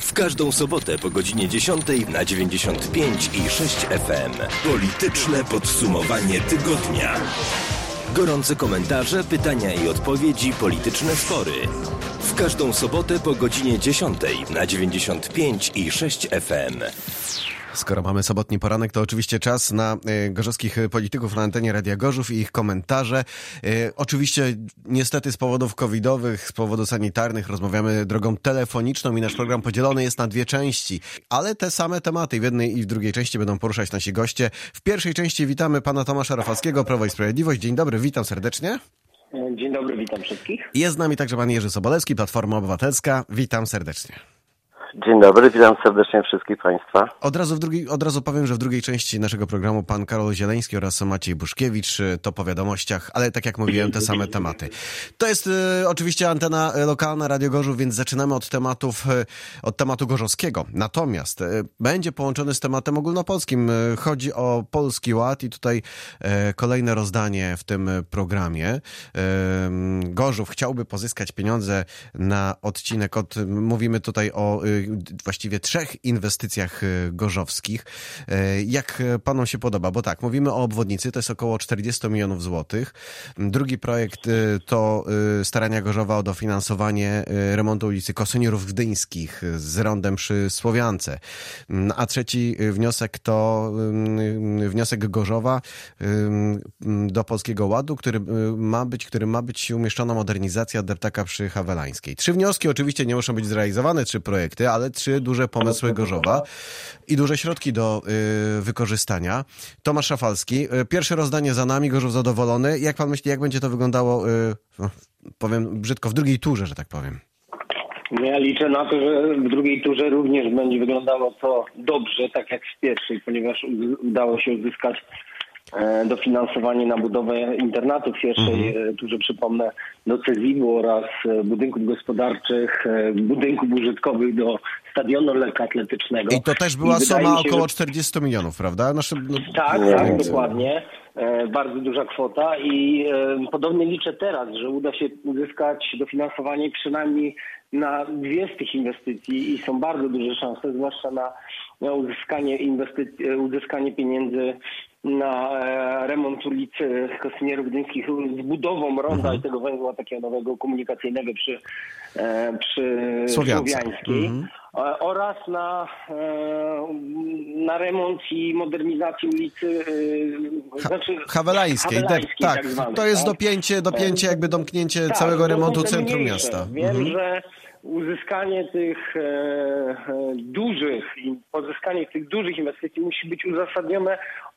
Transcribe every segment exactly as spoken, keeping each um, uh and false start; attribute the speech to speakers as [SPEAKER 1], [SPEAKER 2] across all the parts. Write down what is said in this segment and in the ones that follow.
[SPEAKER 1] W każdą sobotę po godzinie dziesiątej na dziewięćdziesiąt pięć i sześć F M. Polityczne podsumowanie tygodnia. Gorące komentarze, pytania i odpowiedzi, polityczne spory. W każdą sobotę po godzinie dziesiątej na dziewięćdziesiąt pięć i sześć F M.
[SPEAKER 2] Skoro mamy sobotni poranek, to oczywiście czas na y, gorzowskich polityków na antenie Radia Gorzów i ich komentarze. Y, oczywiście niestety z powodów covidowych, z powodów sanitarnych rozmawiamy drogą telefoniczną i nasz program podzielony jest na dwie części. Ale te same tematy w jednej i w drugiej części będą poruszać nasi goście. W pierwszej części witamy pana Tomasza Rafalskiego, Prawo i Sprawiedliwość. Dzień dobry, witam serdecznie.
[SPEAKER 3] Dzień dobry, witam wszystkich.
[SPEAKER 2] Jest z nami także pan Jerzy Sobolewski, Platforma Obywatelska. Witam serdecznie.
[SPEAKER 4] Dzień dobry, witam serdecznie wszystkich Państwa.
[SPEAKER 2] Od razu, w drugiej, od razu powiem, że w drugiej części naszego programu pan Karol Zieleński oraz Maciej Buszkiewicz, to po wiadomościach, ale tak jak mówiłem, te same tematy. To jest y, oczywiście antena lokalna Radio Gorzów, więc zaczynamy od tematów, y, od tematu gorzowskiego. Natomiast y, będzie połączony z tematem ogólnopolskim. Y, chodzi o Polski Ład i tutaj y, kolejne rozdanie w tym programie. Y, Gorzów chciałby pozyskać pieniądze na odcinek od, mówimy tutaj o y, właściwie trzech inwestycjach gorzowskich. Jak panom się podoba? Bo tak, mówimy o obwodnicy, to jest około czterdzieści milionów złotych. Drugi projekt to starania Gorzowa o dofinansowanie remontu ulicy Kosynierów Gdyńskich z rondem przy Słowiance. A trzeci wniosek to wniosek Gorzowa do Polskiego Ładu, który ma być, który ma być umieszczona modernizacja deptaka przy Hawelańskiej. Trzy wnioski oczywiście nie muszą być zrealizowane, trzy projekty, ale trzy duże pomysły Gorzowa i duże środki do y, wykorzystania. Tomasz Rafalski, y, pierwsze rozdanie za nami, Gorzów zadowolony. Jak pan myśli, jak będzie to wyglądało, y, no, powiem brzydko, w drugiej turze, że tak powiem?
[SPEAKER 3] Ja liczę na to, że w drugiej turze również będzie wyglądało to dobrze, tak jak w pierwszej, ponieważ udało się uzyskać dofinansowanie na budowę internatu w pierwszej mhm. turze, przypomnę, do Cezibu oraz budynków gospodarczych, budynków użytkowych do stadionu lekkoatletycznego.
[SPEAKER 2] I to też była I suma się, około czterdzieści milionów, prawda? Nasze, no,
[SPEAKER 3] tak, tak, więc... dokładnie. Bardzo duża kwota i podobnie liczę teraz, że uda się uzyskać dofinansowanie przynajmniej na dwie z tych inwestycji i są bardzo duże szanse, zwłaszcza na, na uzyskanie, inwestycji, uzyskanie pieniędzy na remont ulicy Kosynierów Gdyńskich z budową ronda mhm. i tego węzła takiego nowego komunikacyjnego przy, przy Słowiańskiej mhm. oraz na, na remont i modernizację ulicy
[SPEAKER 2] ha,
[SPEAKER 3] znaczy,
[SPEAKER 2] Hawelańskiej.
[SPEAKER 3] Hawelańskiej
[SPEAKER 2] tak,
[SPEAKER 3] tak zwanej,
[SPEAKER 2] to jest
[SPEAKER 3] tak?
[SPEAKER 2] dopięcie, dopięcie jakby domknięcie
[SPEAKER 3] tak,
[SPEAKER 2] całego remontu
[SPEAKER 3] te
[SPEAKER 2] centrum
[SPEAKER 3] mniejsze.
[SPEAKER 2] miasta.
[SPEAKER 3] Wiem,
[SPEAKER 2] mhm. że
[SPEAKER 3] uzyskanie tych e, e, dużych i pozyskanie tych dużych inwestycji musi być uzasadnione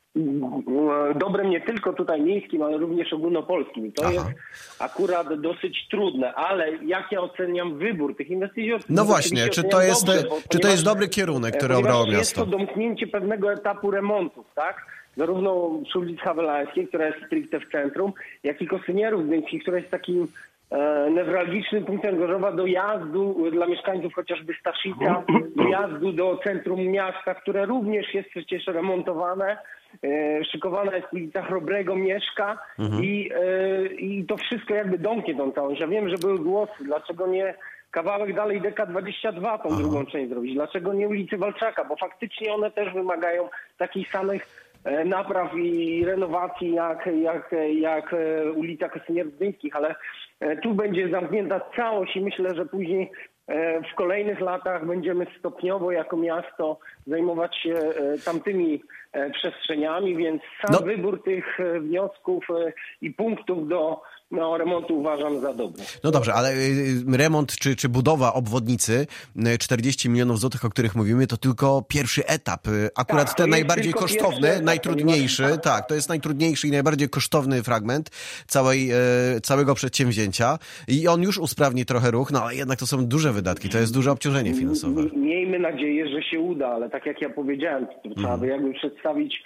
[SPEAKER 3] dobrem nie tylko tutaj miejskim, ale również ogólnopolskim. To Aha. jest akurat dosyć trudne, ale jak ja oceniam wybór tych inwestycji?
[SPEAKER 2] No właśnie, czy to jest, dobrze, bo, czy to jest dobry kierunek, który obrało miasto?
[SPEAKER 3] Jest to domknięcie pewnego etapu remontów, tak? Zarówno przy ulicy Hawelańskiej, która jest stricte w centrum, jak i Kosynierów Gdyńskich, która jest takim e, newralgicznym punktem Gorzowa dojazdu dla mieszkańców chociażby Staszica, dojazdu do centrum miasta, które również jest przecież remontowane. E, szykowana jest ulica Chrobrego, Mieszka mhm. i, e, i to wszystko jakby domknie tą całość. Ja wiem, że były głosy, dlaczego nie kawałek dalej D K dwadzieścia dwa tą Aha. drugą część zrobić, dlaczego nie ulicy Walczaka, bo faktycznie one też wymagają takich samych e, napraw i renowacji jak, jak, jak e, ulica Kosynierów Gdyńskich, ale e, tu będzie zamknięta całość i myślę, że później w kolejnych latach będziemy stopniowo jako miasto zajmować się tamtymi przestrzeniami, więc sam no. wybór tych wniosków i punktów do no, remontu uważam za dobry.
[SPEAKER 2] No dobrze, ale remont czy, czy budowa obwodnicy czterdzieści milionów złotych, o których mówimy, to tylko pierwszy etap. Akurat tak, ten najbardziej kosztowny, etap, najtrudniejszy, tak, tak, to jest najtrudniejszy i najbardziej kosztowny fragment całej, całego przedsięwzięcia i on już usprawni trochę ruch, no ale jednak to są duże wydatki, to jest duże obciążenie finansowe.
[SPEAKER 3] Miejmy nadzieję, że się uda, ale tak jak ja powiedziałem, to trzeba by jakby przedstawić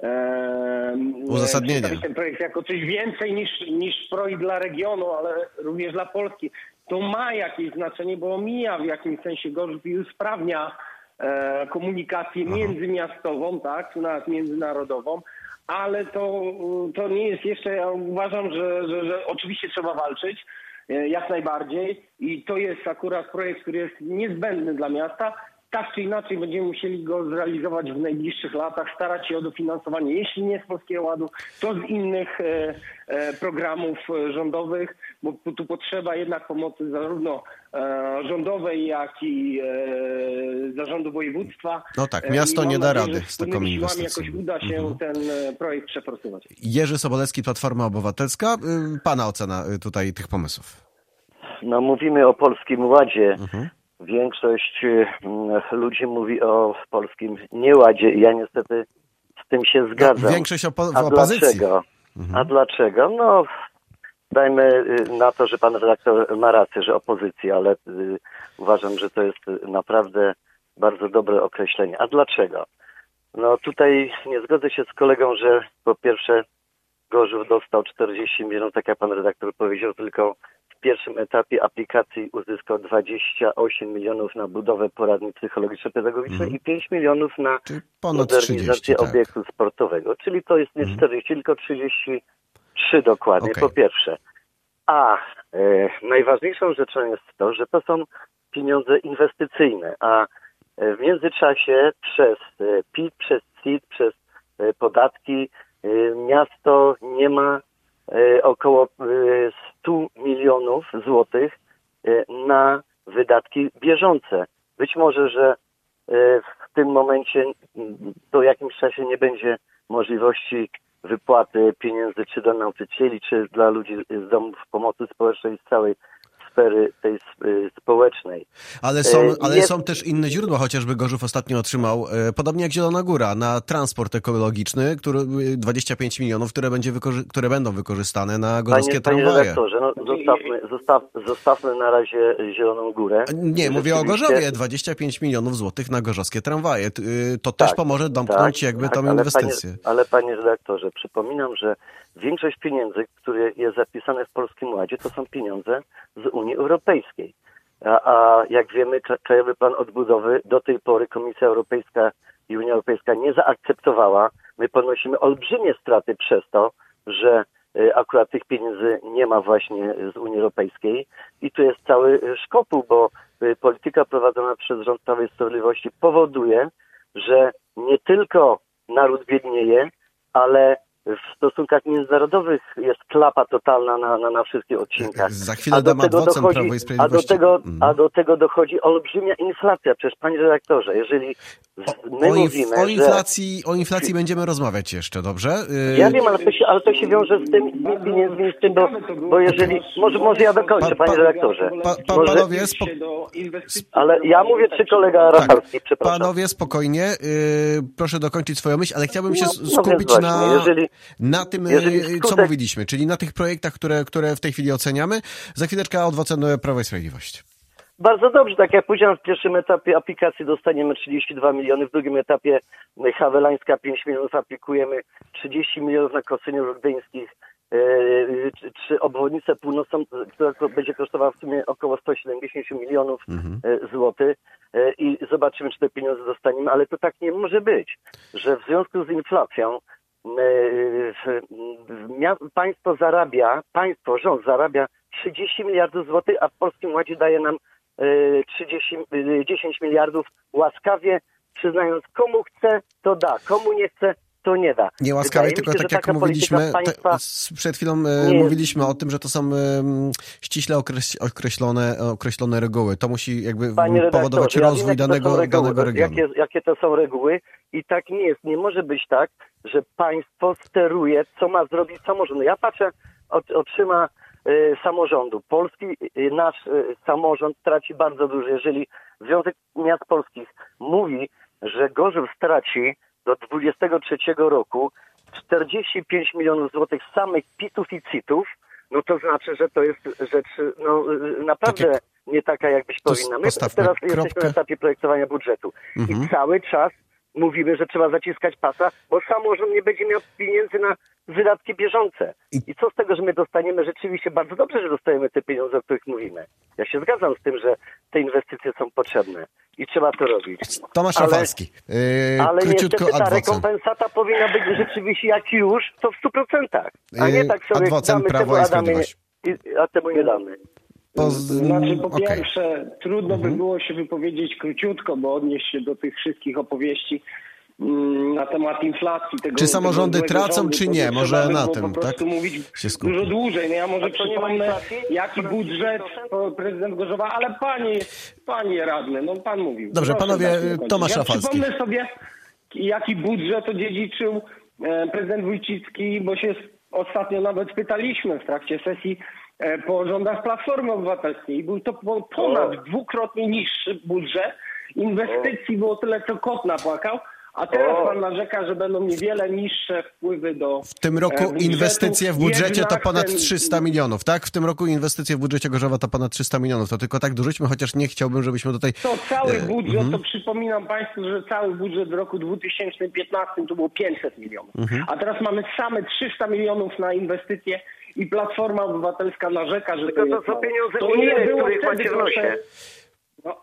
[SPEAKER 2] uzasadnienie.
[SPEAKER 3] Ten projekt jako coś więcej niż, niż projekt dla regionu, ale również dla Polski. To ma jakieś znaczenie, bo omija w jakimś sensie Gorzów i usprawnia e, komunikację Aha. międzymiastową, tak, czy nawet międzynarodową, ale to, to nie jest jeszcze, ja uważam, że, że, że oczywiście trzeba walczyć, e, jak najbardziej i to jest akurat projekt, który jest niezbędny dla miasta tak czy inaczej będziemy musieli go zrealizować w najbliższych latach, starać się o dofinansowanie, jeśli nie z Polskiego Ładu, to z innych e, e, programów rządowych, bo tu potrzeba jednak pomocy zarówno e, rządowej, jak i e, zarządu województwa.
[SPEAKER 2] No tak, miasto nie da rady z taką inwestycją.
[SPEAKER 3] Jakoś uda się mhm. ten projekt przeforsować.
[SPEAKER 2] Jerzy Sobolewski, Platforma Obywatelska. Pana ocena tutaj tych pomysłów?
[SPEAKER 5] No mówimy o Polskim Ładzie. Mhm. Większość ludzi mówi o polskim nieładzie i ja niestety z tym się zgadzam.
[SPEAKER 2] No, większość opo- w
[SPEAKER 5] A
[SPEAKER 2] opozycji.
[SPEAKER 5] Dlaczego? Mhm. A dlaczego? No dajmy na to, że pan redaktor ma rację, że opozycja, ale y, uważam, że to jest naprawdę bardzo dobre określenie. A dlaczego? No tutaj nie zgodzę się z kolegą, że po pierwsze Gorzów dostał czterdzieści milionów, tak jak pan redaktor powiedział, tylko w pierwszym etapie aplikacji uzyskał dwadzieścia osiem milionów na budowę poradni psychologiczno-pedagogicznej mm. i pięć milionów na modernizację tak. obiektu sportowego. Czyli to jest nie mm. czterdzieści, tylko trzydzieści trzy dokładnie, okay. po pierwsze. A e, najważniejszą rzeczą jest to, że to są pieniądze inwestycyjne, a w międzyczasie przez P I T, przez C I T, przez podatki miasto nie ma około stu milionów złotych na wydatki bieżące. Być może, że w tym momencie po jakimś czasie nie będzie możliwości wypłaty pieniędzy czy do nauczycieli, czy dla ludzi z domów pomocy społecznej z całej sfery tej społecznej.
[SPEAKER 2] Ale są, ale jest... są też inne źródła, chociażby Gorzów ostatnio otrzymał, podobnie jak Zielona Góra, na transport ekologiczny, który dwadzieścia pięć milionów, które, będzie wykorzy- które będą wykorzystane na gorzowskie
[SPEAKER 5] panie,
[SPEAKER 2] tramwaje.
[SPEAKER 5] Panie redaktorze, no zostawmy, zostaw, zostawmy na razie Zieloną Górę.
[SPEAKER 2] Nie, mówię o Gorzowie, dwadzieścia pięć milionów złotych na gorzowskie tramwaje. To też tak, pomoże domknąć tak, jakby tak, tą ale inwestycję.
[SPEAKER 5] Panie, ale panie redaktorze, przypominam, że większość pieniędzy, które jest zapisane w Polskim Ładzie, to są pieniądze z Unii Europejskiej. A, a jak wiemy, Krajowy Plan Odbudowy do tej pory Komisja Europejska i Unia Europejska nie zaakceptowała. My ponosimy olbrzymie straty przez to, że y, akurat tych pieniędzy nie ma właśnie z Unii Europejskiej. I tu jest cały szkopuł, bo y, polityka prowadzona przez rząd Prawa i Sprawiedliwości powoduje, że nie tylko naród biednieje, ale w stosunkach międzynarodowych jest klapa totalna na, na, na wszystkich odcinkach.
[SPEAKER 2] Za chwilę dam adwocem Prawo i Sprawiedliwości.
[SPEAKER 5] A do, tego, a do tego dochodzi olbrzymia inflacja. Przecież, panie redaktorze, jeżeli my
[SPEAKER 2] o, inf-
[SPEAKER 5] mówimy,
[SPEAKER 2] o inflacji,
[SPEAKER 5] że...
[SPEAKER 2] O inflacji będziemy rozmawiać jeszcze, dobrze? Yy...
[SPEAKER 5] Ja wiem, ale to, się, ale to się wiąże z tym pieniędzmi, z tym, bo, bo jeżeli... Może, może ja dokończę, pa, pa, panie redaktorze.
[SPEAKER 2] Pa, pa,
[SPEAKER 5] może...
[SPEAKER 2] Panowie, spo...
[SPEAKER 5] Ale ja mówię, czy kolega Rafalski, tak. przepraszam.
[SPEAKER 2] Panowie, spokojnie. Yy, proszę dokończyć swoją myśl, ale chciałbym się
[SPEAKER 5] no,
[SPEAKER 2] skupić
[SPEAKER 5] no
[SPEAKER 2] na...
[SPEAKER 5] Jeżeli...
[SPEAKER 2] Na tym,
[SPEAKER 5] Jeżeli
[SPEAKER 2] co
[SPEAKER 5] skutek...
[SPEAKER 2] mówiliśmy, czyli na tych projektach, które, które w tej chwili oceniamy. Za chwileczkę odwocem Prawa i Sprawiedliwość.
[SPEAKER 5] Bardzo dobrze, tak jak powiedziałem, w pierwszym etapie aplikacji dostaniemy trzydzieści dwa miliony, w drugim etapie Hawelańska pięć milionów, aplikujemy trzydzieści milionów na Koszyniów Gdyńskich, yy, czy, czy obwodnicę północną, która będzie kosztowała w sumie około sto siedemdziesiąt milionów mhm. złotych yy, i zobaczymy, czy te pieniądze dostaniemy, ale to tak nie może być, że w związku z inflacją państwo zarabia, państwo, rząd zarabia trzydzieści miliardów złotych, a w Polskim Ładzie daje nam trzydzieści, dziesięć miliardów łaskawie, przyznając, komu chce, to da, komu nie chce, to nie da.
[SPEAKER 2] Nie łaskawie, tylko się, tak jak mówiliśmy, państwa... te, przed chwilą nie. mówiliśmy o tym, że to są um, ściśle określone, określone reguły. To musi jakby Panie powodować rozwój ja wiem, danego, danego regionu.
[SPEAKER 5] Jakie, jakie to są reguły i tak nie jest. Nie może być tak, że państwo steruje, co ma zrobić samorząd. Ja patrzę, otrzyma y, samorządu. Polski, y, nasz y, samorząd traci bardzo dużo. Jeżeli Związek Miast Polskich mówi, że Gorzów straci do dwudziestego trzeciego roku czterdzieści pięć milionów złotych samych pitów i citów, no to znaczy, że to jest rzecz no, naprawdę tak jak, nie taka, jakbyś powinna. My teraz kropkę. jesteśmy na etapie projektowania budżetu mhm. i cały czas mówimy, że trzeba zaciskać pasa, bo samorząd nie będzie miał pieniędzy na wydatki bieżące. I... I co z tego, że my dostaniemy rzeczywiście bardzo dobrze, że dostajemy te pieniądze, o których mówimy. Ja się zgadzam z tym, że te inwestycje są potrzebne i trzeba to robić.
[SPEAKER 2] Tomasz Rafalski.
[SPEAKER 5] Yy, ale niestety ta adwocem. rekompensata powinna być rzeczywiście jak już, to w stu procentach. A nie tak sobie
[SPEAKER 2] adwocem,
[SPEAKER 5] damy
[SPEAKER 2] Prawo
[SPEAKER 5] temu,
[SPEAKER 2] i Sprawiedliwość.
[SPEAKER 5] A temu nie damy.
[SPEAKER 2] Poz...
[SPEAKER 3] Znaczy, po
[SPEAKER 2] okay.
[SPEAKER 3] pierwsze, trudno
[SPEAKER 2] mhm.
[SPEAKER 3] by było się wypowiedzieć króciutko, bo odnieść się do tych wszystkich opowieści mm, na temat inflacji. Tego,
[SPEAKER 2] czy samorządy
[SPEAKER 3] tego
[SPEAKER 2] tracą,
[SPEAKER 3] rządu,
[SPEAKER 2] czy nie? Może na
[SPEAKER 3] po
[SPEAKER 2] tym,
[SPEAKER 3] po prostu
[SPEAKER 2] tak?
[SPEAKER 3] mówić
[SPEAKER 2] się skupi.
[SPEAKER 3] dużo dłużej. No ja może przypomnę, jaki budżet prezydent Gorzowa, ale panie, panie radny, no pan mówił.
[SPEAKER 2] Dobrze,
[SPEAKER 3] Proszę
[SPEAKER 2] panowie, Tomasz
[SPEAKER 3] ja
[SPEAKER 2] Rafalski.
[SPEAKER 3] Przypomnę sobie, jaki budżet odziedziczył prezydent Wójcicki, bo się ostatnio nawet pytaliśmy w trakcie sesji po rządach Platformy Obywatelskiej. Był to ponad dwukrotnie niższy budżet. Inwestycji było tyle, co kot napłakał. A teraz pan narzeka, że będą niewiele niższe wpływy do
[SPEAKER 2] W tym roku
[SPEAKER 3] budżetu.
[SPEAKER 2] inwestycje w budżecie to ponad
[SPEAKER 3] ten...
[SPEAKER 2] trzysta milionów, tak? W tym roku inwestycje w budżecie Gorzowa to ponad trzysta milionów. To tylko tak dorzućmy, chociaż nie chciałbym, żebyśmy tutaj...
[SPEAKER 3] To cały budżet,
[SPEAKER 2] mhm.
[SPEAKER 3] to przypominam państwu, że cały budżet w roku dwa tysiące piętnastym to było pięćset milionów. Mhm. A teraz mamy same trzysta milionów na inwestycje i Platforma Obywatelska narzeka, że
[SPEAKER 5] tylko
[SPEAKER 3] to,
[SPEAKER 5] to są pieniądze
[SPEAKER 3] to ile było
[SPEAKER 5] których
[SPEAKER 3] wtedy,
[SPEAKER 5] macie w nosie.
[SPEAKER 3] No.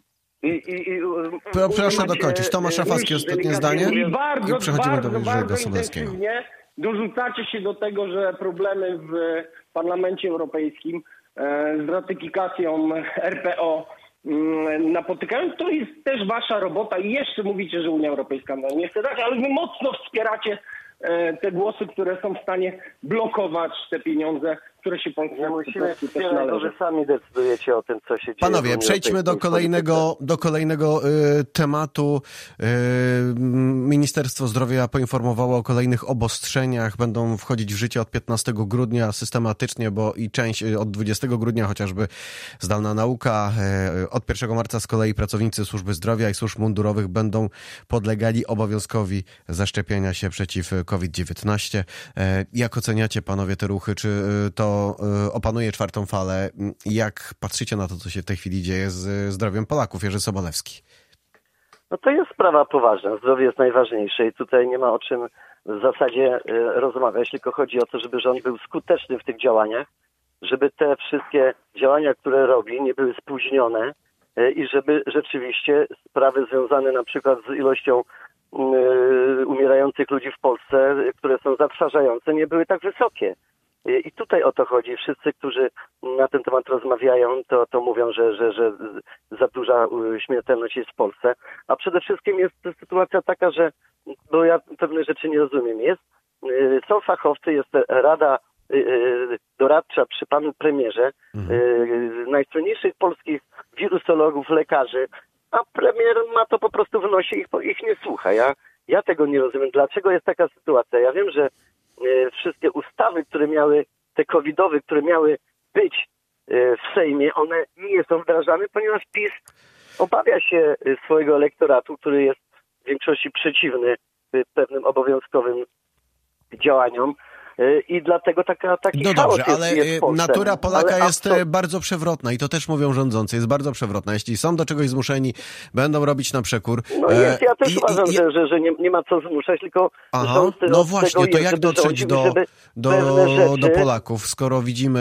[SPEAKER 5] I, i, i,
[SPEAKER 2] Pro, proszę
[SPEAKER 5] macie,
[SPEAKER 2] dokończyć. Tomasz Rafalski, ostatnie zdanie.
[SPEAKER 3] I bardzo,
[SPEAKER 2] I przechodzimy
[SPEAKER 3] bardzo,
[SPEAKER 2] do
[SPEAKER 3] bardzo
[SPEAKER 2] Sobolewskiego.
[SPEAKER 3] intensywnie dorzucacie się do tego, że problemy w Parlamencie Europejskim e, z ratyfikacją R P O m, napotykają. To jest też wasza robota i jeszcze mówicie, że Unia Europejska no nie chce dać, ale wy mocno wspieracie e, te głosy, które są w stanie blokować te pieniądze, które się Polsce
[SPEAKER 5] nie musimy
[SPEAKER 3] też
[SPEAKER 5] wspierać,
[SPEAKER 3] należą.
[SPEAKER 5] bo wy sami decydujecie o tym, co się dzieje.
[SPEAKER 2] Panowie, przejdźmy do kolejnego, do kolejnego y, tematu. Y, Ministerstwo Zdrowia poinformowało o kolejnych obostrzeniach. Będą wchodzić w życie od piętnastego grudnia systematycznie, bo i część y, od dwudziestego grudnia, chociażby zdalna nauka. Y, od pierwszego marca z kolei pracownicy służby zdrowia i służb mundurowych będą podlegali obowiązkowi zaszczepienia się przeciw COVID dziewiętnaście. Y, jak oceniacie, panowie, te ruchy? Czy y, to opanuje czwartą falę? Jak patrzycie na to, co się w tej chwili dzieje z zdrowiem Polaków? Jerzy Sobolewski.
[SPEAKER 5] No to jest sprawa poważna. Zdrowie jest najważniejsze i tutaj nie ma o czym w zasadzie rozmawiać, tylko chodzi o to, żeby rząd był skuteczny w tych działaniach, żeby te wszystkie działania, które robi, nie były spóźnione i żeby rzeczywiście sprawy związane na przykład z ilością umierających ludzi w Polsce, które są zatrważające, nie były tak wysokie. I tutaj o to chodzi. Wszyscy, którzy na ten temat rozmawiają, to, to mówią, że, że, że za duża śmiertelność jest w Polsce. A przede wszystkim jest sytuacja taka, że, bo ja pewne rzeczy nie rozumiem, jest, są fachowcy, jest rada doradcza przy panu premierze, mhm. najsłynniejszych polskich wirusologów, lekarzy, a premier ma to po prostu w nosie i ich, ich nie słucha. Ja, ja tego nie rozumiem. Dlaczego jest taka sytuacja? Ja wiem, że wszystkie ustawy, które miały, te covidowe, które miały być w Sejmie, one nie są wdrażane, ponieważ PiS obawia się swojego elektoratu, który jest w większości przeciwny pewnym obowiązkowym działaniom. I dlatego taka, taki
[SPEAKER 2] No
[SPEAKER 5] chaos
[SPEAKER 2] dobrze,
[SPEAKER 5] jest,
[SPEAKER 2] ale
[SPEAKER 5] jest w Polsce.
[SPEAKER 2] natura Polaka
[SPEAKER 5] ale
[SPEAKER 2] jest
[SPEAKER 5] absurd...
[SPEAKER 2] bardzo przewrotna i to też mówią rządzący, jest bardzo przewrotna. Jeśli są do czegoś zmuszeni, będą robić na przekór.
[SPEAKER 5] No jest, ja też
[SPEAKER 2] I,
[SPEAKER 5] uważam,
[SPEAKER 2] i,
[SPEAKER 5] że, że, że nie, nie ma co zmuszać, tylko
[SPEAKER 2] Aha,
[SPEAKER 5] rząd
[SPEAKER 2] no
[SPEAKER 5] od
[SPEAKER 2] właśnie,
[SPEAKER 5] tego
[SPEAKER 2] to
[SPEAKER 5] jest,
[SPEAKER 2] jak dotrzeć
[SPEAKER 5] rządził,
[SPEAKER 2] do, do,
[SPEAKER 5] rzeczy...
[SPEAKER 2] do Polaków, skoro widzimy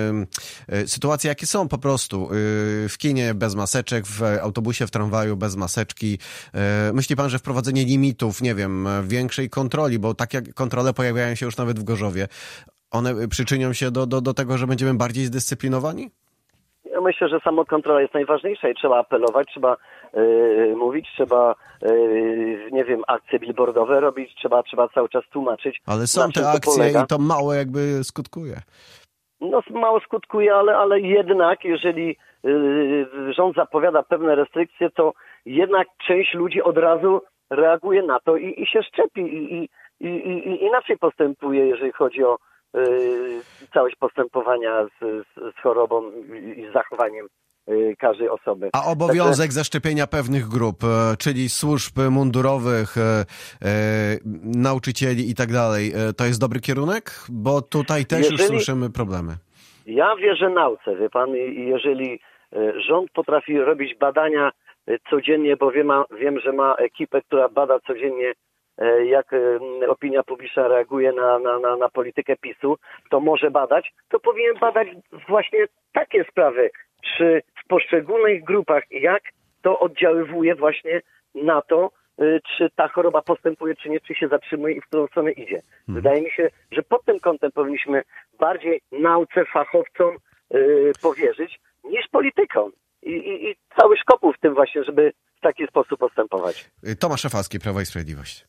[SPEAKER 2] y, sytuacje, jakie są po prostu. Y, w kinie bez maseczek, w autobusie, w tramwaju bez maseczki. Y, myśli pan, że wprowadzenie limitów, nie wiem, większej kontroli, bo takie kontrole pojawiają się już nawet w Gorzowie, one przyczynią się do, do, do tego, że będziemy bardziej zdyscyplinowani?
[SPEAKER 5] Ja myślę, że samokontrola jest najważniejsza i trzeba apelować, trzeba yy, mówić, trzeba, yy, nie wiem, akcje billboardowe robić, trzeba, trzeba cały czas tłumaczyć.
[SPEAKER 2] Ale są te akcje i to mało jakby skutkuje.
[SPEAKER 5] No mało skutkuje, ale, ale jednak jeżeli yy, rząd zapowiada pewne restrykcje, to jednak część ludzi od razu reaguje na to i, i się szczepi i, i, i, i inaczej postępuje, jeżeli chodzi o Yy, całość postępowania z, z, z chorobą i z zachowaniem yy, każdej osoby.
[SPEAKER 2] A obowiązek
[SPEAKER 5] Także...
[SPEAKER 2] zaszczepienia pewnych grup, e, czyli służb mundurowych, e, e, nauczycieli i tak dalej, e, to jest dobry kierunek? Bo tutaj też jeżeli... już słyszymy problemy.
[SPEAKER 5] Ja wierzę nauce, wie pan, i jeżeli e, rząd potrafi robić badania e, codziennie, bo wiem, ma, wiem, że ma ekipę, która bada codziennie, jak opinia publiczna reaguje na, na, na, na politykę PiSu, to może badać, to powinien badać właśnie takie sprawy, czy w poszczególnych grupach, jak to oddziaływuje właśnie na to, czy ta choroba postępuje, czy nie, czy się zatrzymuje i w którą stronę idzie. Wydaje mi się, że pod tym kątem powinniśmy bardziej nauce, fachowcom yy, powierzyć niż politykom. I, i, I cały szkopuł w tym właśnie, żeby w taki sposób postępować.
[SPEAKER 2] Tomasz Szafalski, Prawo i Sprawiedliwość.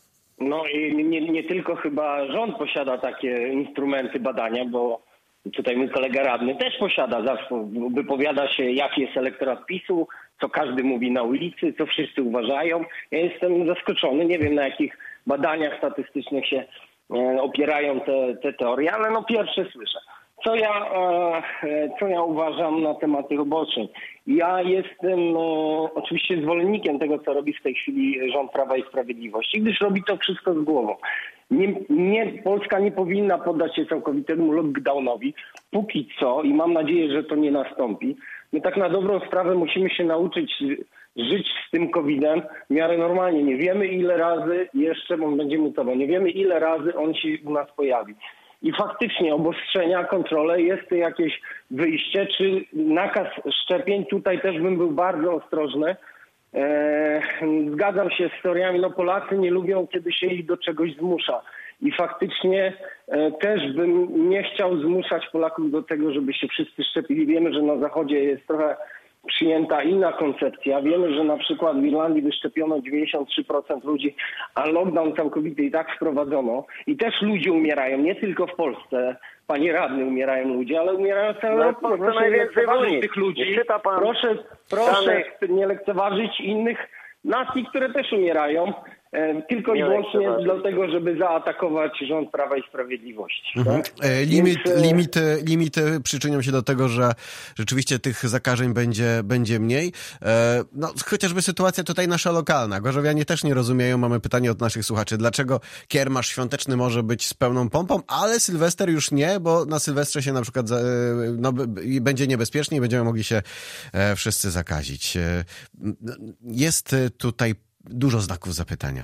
[SPEAKER 3] No i nie, nie tylko chyba rząd posiada takie instrumenty badania, bo tutaj mój kolega radny też posiada, zawsze wypowiada się, jaki jest elektorat PiSu, co każdy mówi na ulicy, co wszyscy uważają. Ja jestem zaskoczony, nie wiem na jakich badaniach statystycznych się e, opierają te, te teorie, ale no pierwsze słyszę. Co ja, e, co ja uważam na temat tych obostrzeń? Ja jestem e, oczywiście zwolennikiem tego, co robi w tej chwili rząd Prawa i Sprawiedliwości, gdyż robi to wszystko z głową. Nie, nie, Polska nie powinna poddać się całkowitemu lockdownowi, póki co, i mam nadzieję, że to nie nastąpi. My tak na dobrą sprawę musimy się nauczyć żyć z tym kowidem w miarę normalnie. Nie wiemy ile razy jeszcze, bo będzie mutował, nie wiemy ile razy on się u nas pojawi. I faktycznie obostrzenia, kontrole, jest to jakieś wyjście, czy nakaz szczepień, tutaj też bym był bardzo ostrożny. Eee, zgadzam się z teoriami, no Polacy nie lubią, kiedy się ich do czegoś zmusza. I faktycznie e, też bym nie chciał zmuszać Polaków do tego, żeby się wszyscy szczepili. Wiemy, że na Zachodzie jest trochę przyjęta inna koncepcja. Wiemy, że na przykład w Irlandii wyszczepiono dziewięćdziesiąt trzy procent ludzi, a lockdown całkowity i tak wprowadzono. I też ludzie umierają, nie tylko w Polsce. Panie radny, umierają ludzie, ale umierają cała Europa.
[SPEAKER 5] No, proszę nie lekceważyć
[SPEAKER 3] tych ludzi.
[SPEAKER 5] Pan...
[SPEAKER 3] Proszę, proszę nie lekceważyć innych nacji, które też umierają. Tylko nie i wyłącznie dlatego, żeby zaatakować rząd Prawa i Sprawiedliwości.
[SPEAKER 2] Mhm.
[SPEAKER 3] Tak?
[SPEAKER 2] Limit,
[SPEAKER 3] Więc...
[SPEAKER 2] limity, limity przyczynią się do tego, że rzeczywiście tych zakażeń będzie, będzie mniej. No, chociażby sytuacja tutaj nasza lokalna. Gorzowianie też nie rozumieją, mamy pytanie od naszych słuchaczy, dlaczego kiermasz świąteczny może być z pełną pompą, ale Sylwester już nie, bo na Sylwestrze się na przykład no, będzie niebezpiecznie i będziemy mogli się wszyscy zakazić. Jest tutaj dużo znaków zapytania.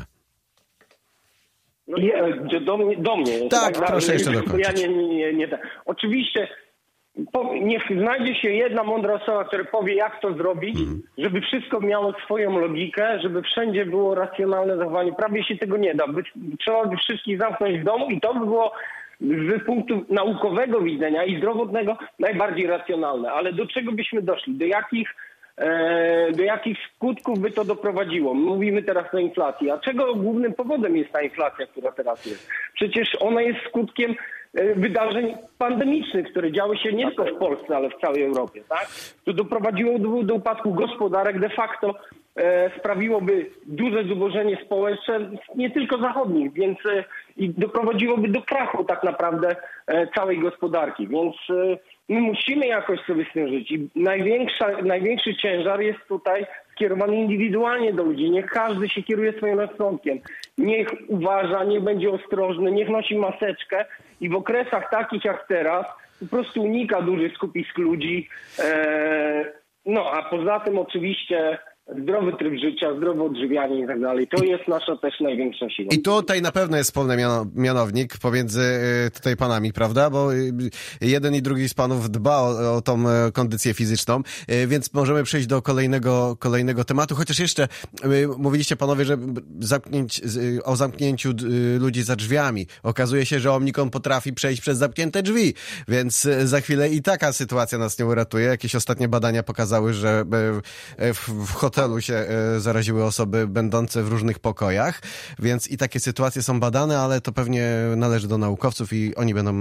[SPEAKER 3] No nie, do mnie. Do mnie
[SPEAKER 2] tak,
[SPEAKER 3] tak,
[SPEAKER 2] proszę jeszcze dokończyć.
[SPEAKER 3] Ja nie, nie, nie, nie, oczywiście po, niech znajdzie się jedna mądra osoba, która powie, jak to zrobić, mm. żeby wszystko miało swoją logikę, żeby wszędzie było racjonalne zachowanie. Prawie się tego nie da. By, trzeba by wszystkich zamknąć w domu i to by było z punktu naukowego widzenia i zdrowotnego najbardziej racjonalne. Ale do czego byśmy doszli? Do jakich do jakich skutków by to doprowadziło? Mówimy teraz o inflacji. A czego głównym powodem jest ta inflacja, która teraz jest? Przecież ona jest skutkiem wydarzeń pandemicznych, które działy się nie tylko w Polsce, ale w całej Europie. Tak? To doprowadziło do, do upadku gospodarek, de facto e, sprawiłoby duże zubożenie społeczne, nie tylko zachodnich, więc e, i doprowadziłoby do krachu tak naprawdę e, całej gospodarki. Więc e, my musimy jakoś sobie z tym żyć. I największa, największy ciężar jest tutaj skierowany indywidualnie do ludzi. Niech każdy się kieruje swoim rozsądkiem. Niech uważa, niech będzie ostrożny, niech nosi maseczkę i w okresach takich jak teraz po prostu unika dużych skupisk ludzi. Eee, no a poza tym oczywiście zdrowy tryb życia, zdrowe odżywianie i tak dalej. To jest nasza też największa siła.
[SPEAKER 2] I tutaj na pewno jest wspólny mianownik pomiędzy tutaj panami, prawda? Bo jeden i drugi z panów dba o, o tą kondycję fizyczną, więc możemy przejść do kolejnego, kolejnego tematu. Chociaż jeszcze mówiliście panowie, że zamknięć, o zamknięciu ludzi za drzwiami. Okazuje się, że Omikron potrafi przejść przez zamknięte drzwi, więc za chwilę i taka sytuacja nas nie uratuje. Jakieś ostatnie badania pokazały, że w, w hotelu hotelu się e, zaraziły osoby będące w różnych pokojach, więc i takie sytuacje są badane, ale to pewnie należy do naukowców i oni będą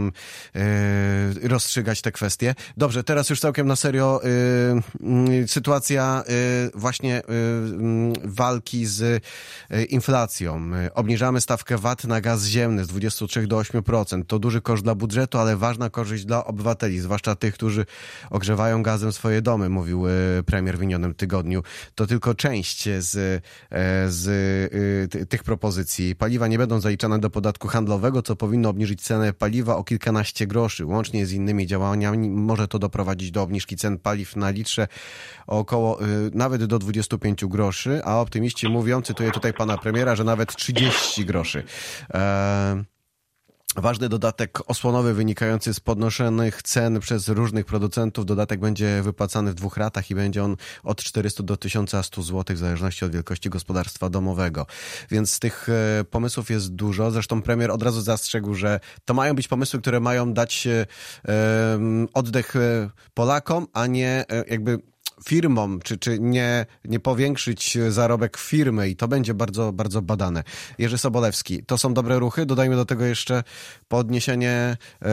[SPEAKER 2] e, rozstrzygać te kwestie. Dobrze, teraz już całkiem na serio e, sytuacja e, właśnie e, walki z e, inflacją. Obniżamy stawkę V A T na gaz ziemny z dwudziestu trzech do ośmiu procent. To duży koszt dla budżetu, ale ważna korzyść dla obywateli, zwłaszcza tych, którzy ogrzewają gazem swoje domy, mówił e, premier w minionym tygodniu. To tylko część z, z y, tych propozycji. Paliwa nie będą zaliczane do podatku handlowego, co powinno obniżyć cenę paliwa o kilkanaście groszy. Łącznie z innymi działaniami może to doprowadzić do obniżki cen paliw na litrze o około y, nawet do dwudziestu pięciu groszy, a optymiści mówią, cytuję tutaj pana premiera, że nawet trzydzieści groszy. E- ważny dodatek osłonowy wynikający z podnoszonych cen przez różnych producentów. Dodatek będzie wypłacany w dwóch ratach i będzie on od czterysta do tysiąc sto złotych w zależności od wielkości gospodarstwa domowego. Więc tych pomysłów jest dużo. Zresztą premier od razu zastrzegł, że to mają być pomysły, które mają dać oddech Polakom, a nie jakby firmom, czy, czy nie, nie powiększyć zarobek firmy i to będzie bardzo, bardzo badane. Jerzy Sobolewski, to są dobre ruchy. Dodajmy do tego jeszcze podniesienie e, e,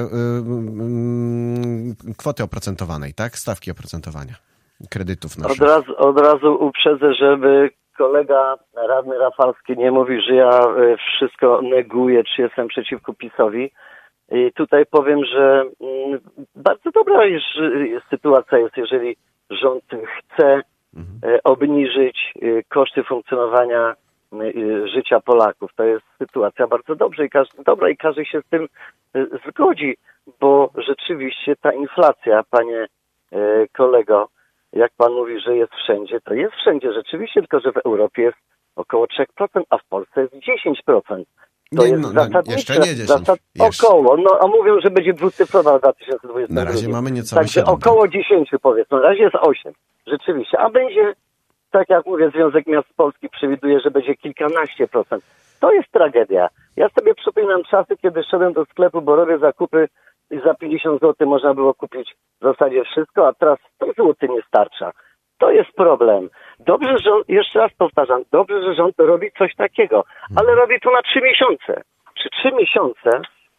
[SPEAKER 2] e, kwoty oprocentowanej, tak? Stawki oprocentowania kredytów naszych.
[SPEAKER 5] Od razu, od razu uprzedzę, żeby kolega radny Rafalski nie mówił, że ja wszystko neguję, czy jestem przeciwko PiS-owi. I tutaj powiem, że bardzo dobra już sytuacja jest, jeżeli rząd chce mhm. obniżyć koszty funkcjonowania życia Polaków. To jest sytuacja bardzo dobrze i każdy, dobra i każdy się z tym zgodzi, bo rzeczywiście ta inflacja, panie kolego, jak pan mówi, że jest wszędzie, to jest wszędzie rzeczywiście, tylko że w Europie jest około trzy procent, a w Polsce jest dziesięć procent. To
[SPEAKER 2] nie,
[SPEAKER 5] jest
[SPEAKER 2] no,
[SPEAKER 5] zasadnicze.
[SPEAKER 2] Jeszcze nie dziesięć.
[SPEAKER 5] Zasad...
[SPEAKER 2] Jeszcze.
[SPEAKER 5] Około. No, a mówią, że będzie dwucyfrowa w dwa tysiące dwudziestym drugim.
[SPEAKER 2] Na razie mamy niecałe
[SPEAKER 5] Także
[SPEAKER 2] siedem.
[SPEAKER 5] około dziesięć powiedzmy. Na razie jest osiem. Rzeczywiście. A będzie, tak jak mówię, Związek Miast Polski przewiduje, że będzie kilkanaście procent. To jest tragedia. Ja sobie przypominam czasy, kiedy szedłem do sklepu, bo robię zakupy i za pięćdziesiąt złotych można było kupić w zasadzie wszystko, a teraz sto złotych nie starcza. To jest problem. Dobrze, że rząd, jeszcze raz powtarzam, dobrze, że rząd robi coś takiego, ale robi to na trzy miesiące. Czy trzy miesiące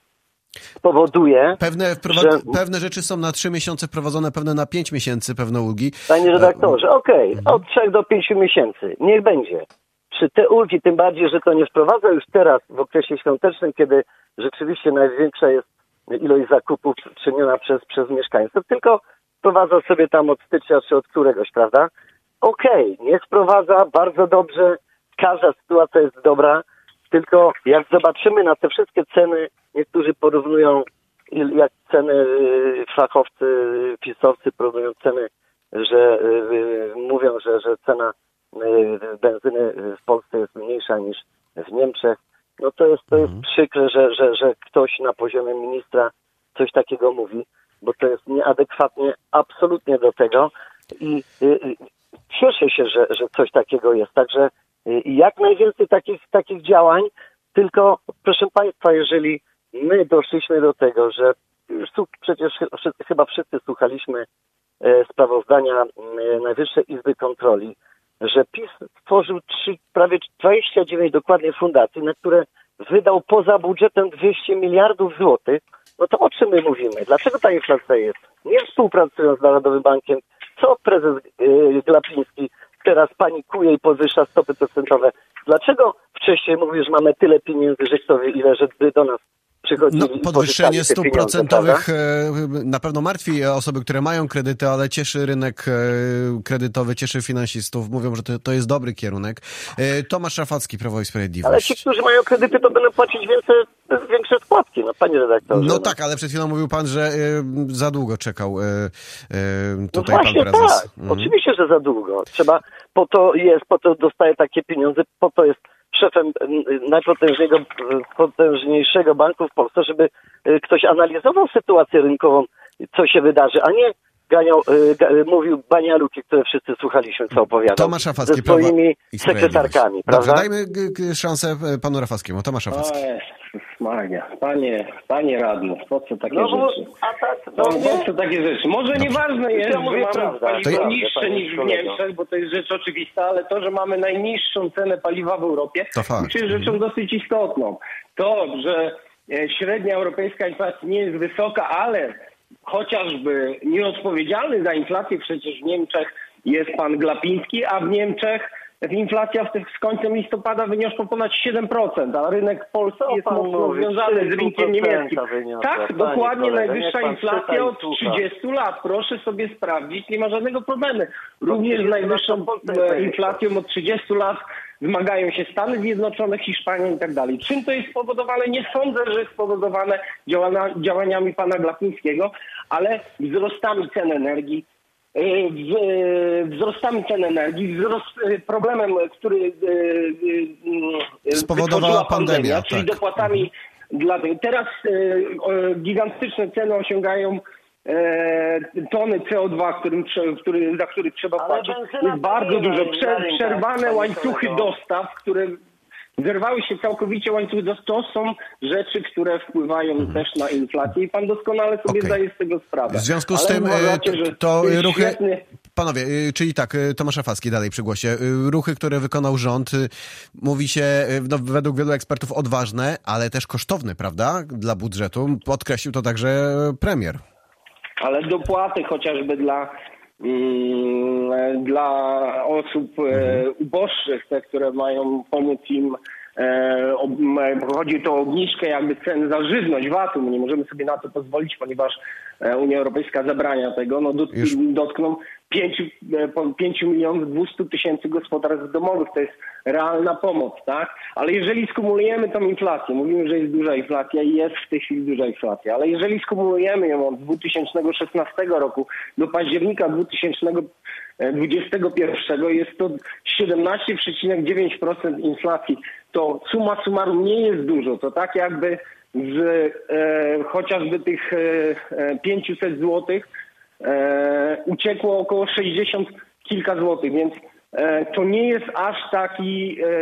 [SPEAKER 5] spowoduje,
[SPEAKER 2] Pewne, wprowadz...
[SPEAKER 5] że...
[SPEAKER 2] pewne rzeczy są na trzy miesiące wprowadzone, pewne na pięć miesięcy, pewne ulgi.
[SPEAKER 5] Panie redaktorze, okej, okay, od trzech do pięciu miesięcy, niech będzie. Czy te ulgi, tym bardziej, że to nie wprowadza już teraz w okresie świątecznym, kiedy rzeczywiście największa jest ilość zakupów czyniona przez, przez mieszkańców, tylko wprowadza sobie tam od stycznia czy od któregoś, prawda? Okej, okay, niech wprowadza, bardzo dobrze, każda sytuacja jest dobra, tylko jak zobaczymy na te wszystkie ceny, niektórzy porównują, jak ceny fachowcy, pisowcy porównują ceny, że mówią, że, że cena benzyny w Polsce jest mniejsza niż w Niemczech. No to jest, to jest przykre, że, że, że ktoś na poziomie ministra coś takiego mówi, bo to jest nieadekwatnie absolutnie do tego i cieszę się, że, że coś takiego jest. Także jak najwięcej takich, takich działań, tylko proszę Państwa, jeżeli my doszliśmy do tego, że przecież chyba wszyscy słuchaliśmy sprawozdania Najwyższej Izby Kontroli, że PiS stworzył trzy, prawie dwadzieścia dziewięć dokładnie fundacji, na które wydał poza budżetem dwieście miliardów złotych, no to o czym my mówimy? Dlaczego ta inflacja jest? Nie współpracując z Narodowym Bankiem, co prezes yy, Glapiński teraz panikuje i podwyższa stopy procentowe? Dlaczego wcześniej mówił, że mamy tyle pieniędzy, że kto wie ile, że by do nas przychodzili?
[SPEAKER 2] No, podwyższenie stóp procentowych na pewno martwi osoby, które mają kredyty, ale cieszy rynek kredytowy, cieszy finansistów. Mówią, że to, to jest dobry kierunek. Tomasz Rafalski, Prawo i Sprawiedliwość.
[SPEAKER 5] Ale ci, którzy mają kredyty, to będą płacić więcej, większe składki, no panie redaktorze.
[SPEAKER 2] No tak, ale przed chwilą mówił pan, że y, za długo czekał y, y, tutaj
[SPEAKER 5] no właśnie,
[SPEAKER 2] pan prezes.
[SPEAKER 5] Tak, mhm. Oczywiście, że za długo. Trzeba, po to jest, po to dostaje takie pieniądze, po to jest szefem najpotężniejszego potężniejszego banku w Polsce, żeby ktoś analizował sytuację rynkową, co się wydarzy, a nie ganiał, mówił banialuki, które wszyscy słuchaliśmy, co opowiadał.
[SPEAKER 2] Tomasz Rafalski,
[SPEAKER 5] ze swoimi sekretarkami, prawda?
[SPEAKER 2] Dobrze, dajmy szansę panu Rafalskiemu. Tomasz Rafalski.
[SPEAKER 3] Magia. Panie, panie radny, po co takie
[SPEAKER 5] no,
[SPEAKER 3] rzeczy?
[SPEAKER 5] A tak,
[SPEAKER 3] no, po co takie rzeczy? Może
[SPEAKER 2] Dobrze.
[SPEAKER 3] nieważne jest,
[SPEAKER 5] Ja
[SPEAKER 3] że mamy
[SPEAKER 5] prawda.
[SPEAKER 3] paliwo
[SPEAKER 2] To ja-
[SPEAKER 3] niższe niż w Niemczech, bo to jest rzecz oczywista, ale to, że mamy najniższą cenę paliwa w Europie,
[SPEAKER 2] To fakt.
[SPEAKER 3] jest rzeczą dosyć istotną. To, że e, średnia europejska inflacja nie jest wysoka, ale chociażby nieodpowiedzialny za inflację przecież w Niemczech jest pan Glapiński, a w Niemczech inflacja w tych z końcem listopada wyniosła ponad siedem procent, a rynek polski
[SPEAKER 5] Co
[SPEAKER 3] jest
[SPEAKER 5] pan
[SPEAKER 3] mocno
[SPEAKER 5] mówi?
[SPEAKER 3] związany z rynkiem niemieckim.
[SPEAKER 5] Wyniosła.
[SPEAKER 3] Tak,
[SPEAKER 5] Panie
[SPEAKER 3] dokładnie,
[SPEAKER 5] kolego,
[SPEAKER 3] najwyższa
[SPEAKER 5] niech pan
[SPEAKER 3] inflacja
[SPEAKER 5] czyta i
[SPEAKER 3] od
[SPEAKER 5] słucha.
[SPEAKER 3] trzydziestu lat. Proszę sobie sprawdzić, nie ma żadnego problemu. Również z
[SPEAKER 5] trzydziestu
[SPEAKER 3] najwyższą
[SPEAKER 5] lat to Polska jest
[SPEAKER 3] e, inflacją od trzydziestu lat zmagają się Stany Zjednoczone, Hiszpania i tak dalej. Czym to jest spowodowane? Nie sądzę, że jest spowodowane działania, działaniami pana Glapińskiego, ale wzrostami cen energii, wzrostami cen energii, wzrost, problemem, który
[SPEAKER 2] Spowodowała pandemia,
[SPEAKER 3] czyli
[SPEAKER 2] tak.
[SPEAKER 3] dopłatami dla tego. Teraz e, gigantyczne ceny osiągają e, tony C O dwa, którym, który, za który trzeba
[SPEAKER 5] Ale
[SPEAKER 3] płacić.
[SPEAKER 5] benzyna
[SPEAKER 3] Jest bardzo
[SPEAKER 5] to nie
[SPEAKER 3] dużo.
[SPEAKER 5] ma
[SPEAKER 3] Prze,
[SPEAKER 5] na rynkach,
[SPEAKER 3] przerwane
[SPEAKER 5] panie
[SPEAKER 3] łańcuchy
[SPEAKER 5] kolego.
[SPEAKER 3] dostaw, które zerwały się całkowicie łańcuchy dostaw. To są rzeczy, które wpływają mhm. też na inflację i pan doskonale sobie
[SPEAKER 2] Okay.
[SPEAKER 3] zdaje z tego sprawę.
[SPEAKER 2] W związku
[SPEAKER 3] Ale
[SPEAKER 2] z tym
[SPEAKER 3] uważacie,
[SPEAKER 2] to,
[SPEAKER 3] że
[SPEAKER 2] to
[SPEAKER 3] jest
[SPEAKER 2] ruchy...
[SPEAKER 3] świetny...
[SPEAKER 2] Panowie, czyli tak, Tomasz Rafalski dalej przy głosie. Ruchy, które wykonał rząd, mówi się, no, według wielu ekspertów odważne, ale też kosztowne, prawda, dla budżetu. Podkreślił to także premier. Ale
[SPEAKER 3] dopłaty chociażby dla, mm, dla osób mhm. e, uboższych, te, które mają pomóc im. E, ob, chodzi to o obniżkę jakby cen za żywność, vatu. My nie możemy sobie na to pozwolić, ponieważ e, Unia Europejska zabrania tego. No, dot, dotkną pięć milionów dwieście tysięcy gospodarstw domowych. To jest realna pomoc, tak? Ale jeżeli skumulujemy tą inflację, mówimy, że jest duża inflacja i jest w tej chwili duża inflacja, ale jeżeli skumulujemy ją od dwa tysiące szesnastego roku do października dwa tysiące dwudziestego pierwszego, jest to siedemnaście przecinek dziewięć procent inflacji. To summa summarum nie jest dużo. To tak jakby z e, chociażby tych e, pięćset złotych e, uciekło około sześćdziesiąt kilka złotych, więc e, to nie jest aż taki e,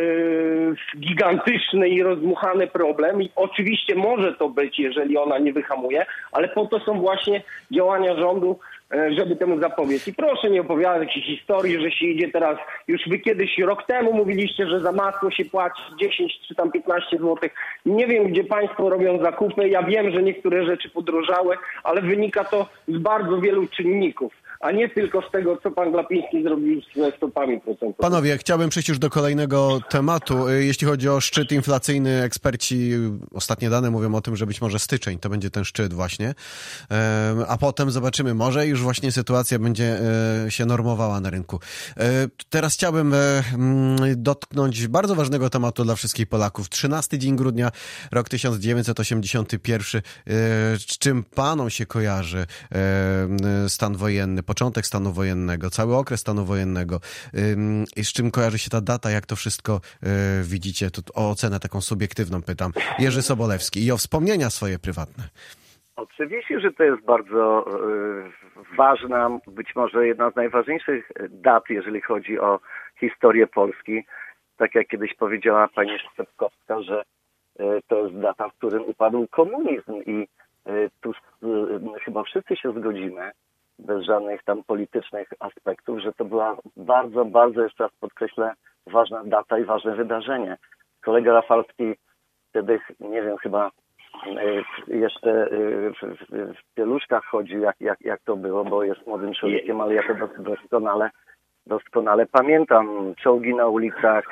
[SPEAKER 3] gigantyczny i rozdmuchany problem. I oczywiście może to być, jeżeli ona nie wyhamuje, ale po to są właśnie działania rządu, żeby temu zapobiec. I proszę nie opowiadać jakiejś historii, że się idzie teraz, już wy kiedyś rok temu mówiliście, że za masło się płaci dziesięć czy tam piętnaście złotych. Nie wiem, gdzie państwo robią zakupy. Ja wiem, że niektóre rzeczy podrożały, ale wynika to z bardzo wielu czynników, a nie tylko z tego, co pan Glapiński zrobił ze stopami procentowymi.
[SPEAKER 2] Panowie, chciałbym przejść już do kolejnego tematu. Jeśli chodzi o szczyt inflacyjny, eksperci, ostatnie dane mówią o tym, że być może styczeń to będzie ten szczyt właśnie, a potem zobaczymy, może już właśnie sytuacja będzie się normowała na rynku. Teraz chciałbym dotknąć bardzo ważnego tematu dla wszystkich Polaków. trzynasty dzień grudnia, rok tysiąc dziewięćset osiemdziesiąty pierwszy. Z czym panom się kojarzy stan wojenny? Początek stanu wojennego, cały okres stanu wojennego i z czym kojarzy się ta data, jak to wszystko widzicie? Tu o ocenę taką subiektywną pytam. Jerzy Sobolewski i o wspomnienia swoje prywatne.
[SPEAKER 5] Oczywiście, że to jest bardzo y, ważna, być może jedna z najważniejszych dat, jeżeli chodzi o historię Polski. Tak jak kiedyś powiedziała pani Szczepkowska, że y, to jest data, w którym upadł komunizm i y, tu y, chyba wszyscy się zgodzimy, bez żadnych tam politycznych aspektów, że to była bardzo, bardzo, jeszcze raz podkreślę, ważna data i ważne wydarzenie. Kolega Rafalski wtedy, nie wiem, chyba jeszcze w pieluszkach chodził, jak, jak, jak to było, bo jest młodym człowiekiem, ale ja to doskonale, doskonale pamiętam. Czołgi na ulicach,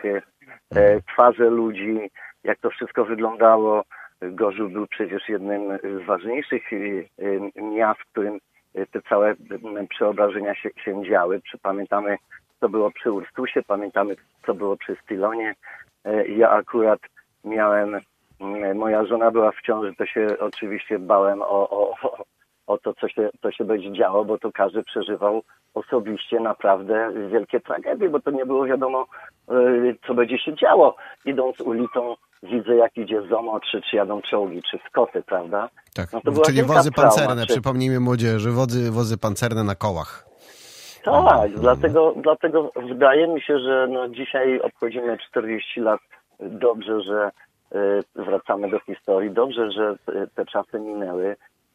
[SPEAKER 5] twarze ludzi, jak to wszystko wyglądało. Gorzów był przecież jednym z ważniejszych miast, w którym te całe przeobrażenia się, się działy. Pamiętamy, co było przy Ursusie, pamiętamy, co było przy Stylonie. Ja akurat miałem, moja żona była w ciąży, to się oczywiście bałem o, o, o to, co się, co się będzie działo, bo to każdy przeżywał osobiście naprawdę wielkie tragedie, bo to nie było wiadomo, co będzie się działo. Idąc ulicą, widzę, jak idzie ZOMO, czy, czy jadą czołgi, czy skoty, prawda?
[SPEAKER 2] Tak,
[SPEAKER 5] no to
[SPEAKER 2] czyli wozy
[SPEAKER 5] trauma,
[SPEAKER 2] pancerne,
[SPEAKER 5] czy...
[SPEAKER 2] przypomnijmy młodzieży, wozy, wozy pancerne na kołach.
[SPEAKER 5] Tak, hmm. dlatego, dlatego wydaje mi się, że no dzisiaj obchodzimy czterdzieści lat. Dobrze, że y, wracamy do historii, dobrze, że y, te czasy minęły.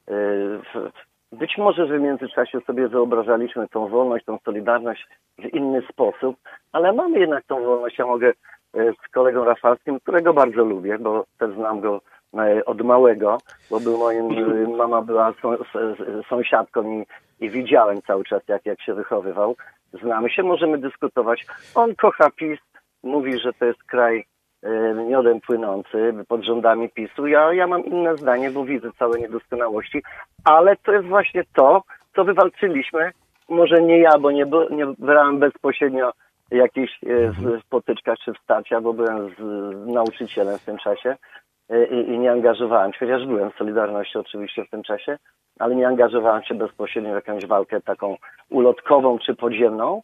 [SPEAKER 5] Y, być może, że w międzyczasie sobie wyobrażaliśmy tą wolność, tą solidarność w inny sposób, ale mamy jednak tą wolność. Ja mogę y, z kolegą Rafalskim, którego bardzo lubię, bo też znam go y, od małego, bo był moim, y, mama była są, s, sąsiadką i, i widziałem cały czas, jak, jak się wychowywał. Znamy się, możemy dyskutować. On kocha PiS, mówi, że to jest kraj miodem płynący pod rządami PiSu. Ja, ja mam inne zdanie, bo widzę całe niedoskonałości, ale to jest właśnie to, co wywalczyliśmy. Może nie ja, bo nie, nie brałem bezpośrednio jakichś w potyczkach czy w starciach, bo byłem z, z nauczycielem w tym czasie i, i nie angażowałem się, chociaż byłem w Solidarności oczywiście w tym czasie, ale nie angażowałem się bezpośrednio w jakąś walkę taką ulotkową czy podziemną.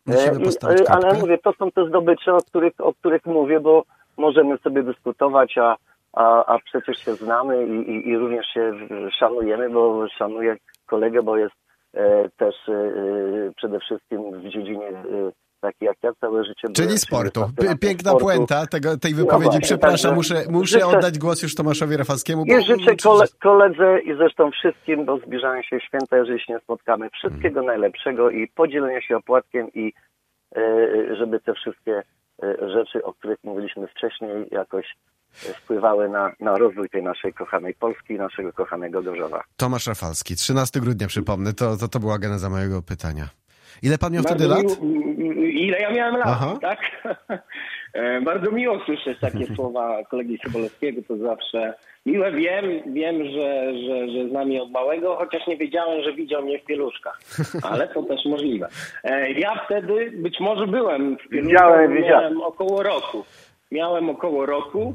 [SPEAKER 5] I, ale mówię, to są te zdobycze, o których, o których mówię, bo możemy sobie dyskutować, a a, a przecież się znamy i, i, i również się szanujemy, bo szanuję kolegę, bo jest e, też e, przede wszystkim w dziedzinie e, takiej jak ja całe życie.
[SPEAKER 2] Czyli sportu. Piękna
[SPEAKER 5] sportu.
[SPEAKER 2] puenta tego, tej wypowiedzi. No właśnie, Przepraszam, muszę, muszę
[SPEAKER 5] życzę,
[SPEAKER 2] oddać głos już Tomaszowi Rafalskiemu.
[SPEAKER 5] I życzę kole, koledze i zresztą wszystkim, bo zbliżają się święta, jeżeli się nie spotkamy, wszystkiego hmm. najlepszego i podzielenia się opłatkiem i e, żeby te wszystkie e, rzeczy, o których mówiliśmy wcześniej, jakoś wpływały na, na rozwój tej naszej kochanej Polski i naszego kochanego Gorzowa. Tomasz Rafalski,
[SPEAKER 2] trzynastego grudnia, przypomnę, to, to, to była geneza mojego pytania. Ile pan miał wtedy lat?
[SPEAKER 3] Mi, ile ja miałem lat, Aha. tak? Bardzo miło słyszeć takie słowa kolegi Sobolewskiego, to zawsze miłe. Wiem, wiem, że, że, że z nami od małego, chociaż nie wiedziałem, że widział mnie w pieluszkach, ale to też możliwe. Ja wtedy być może byłem w pieluszkach, miałem około roku. Miałem około roku.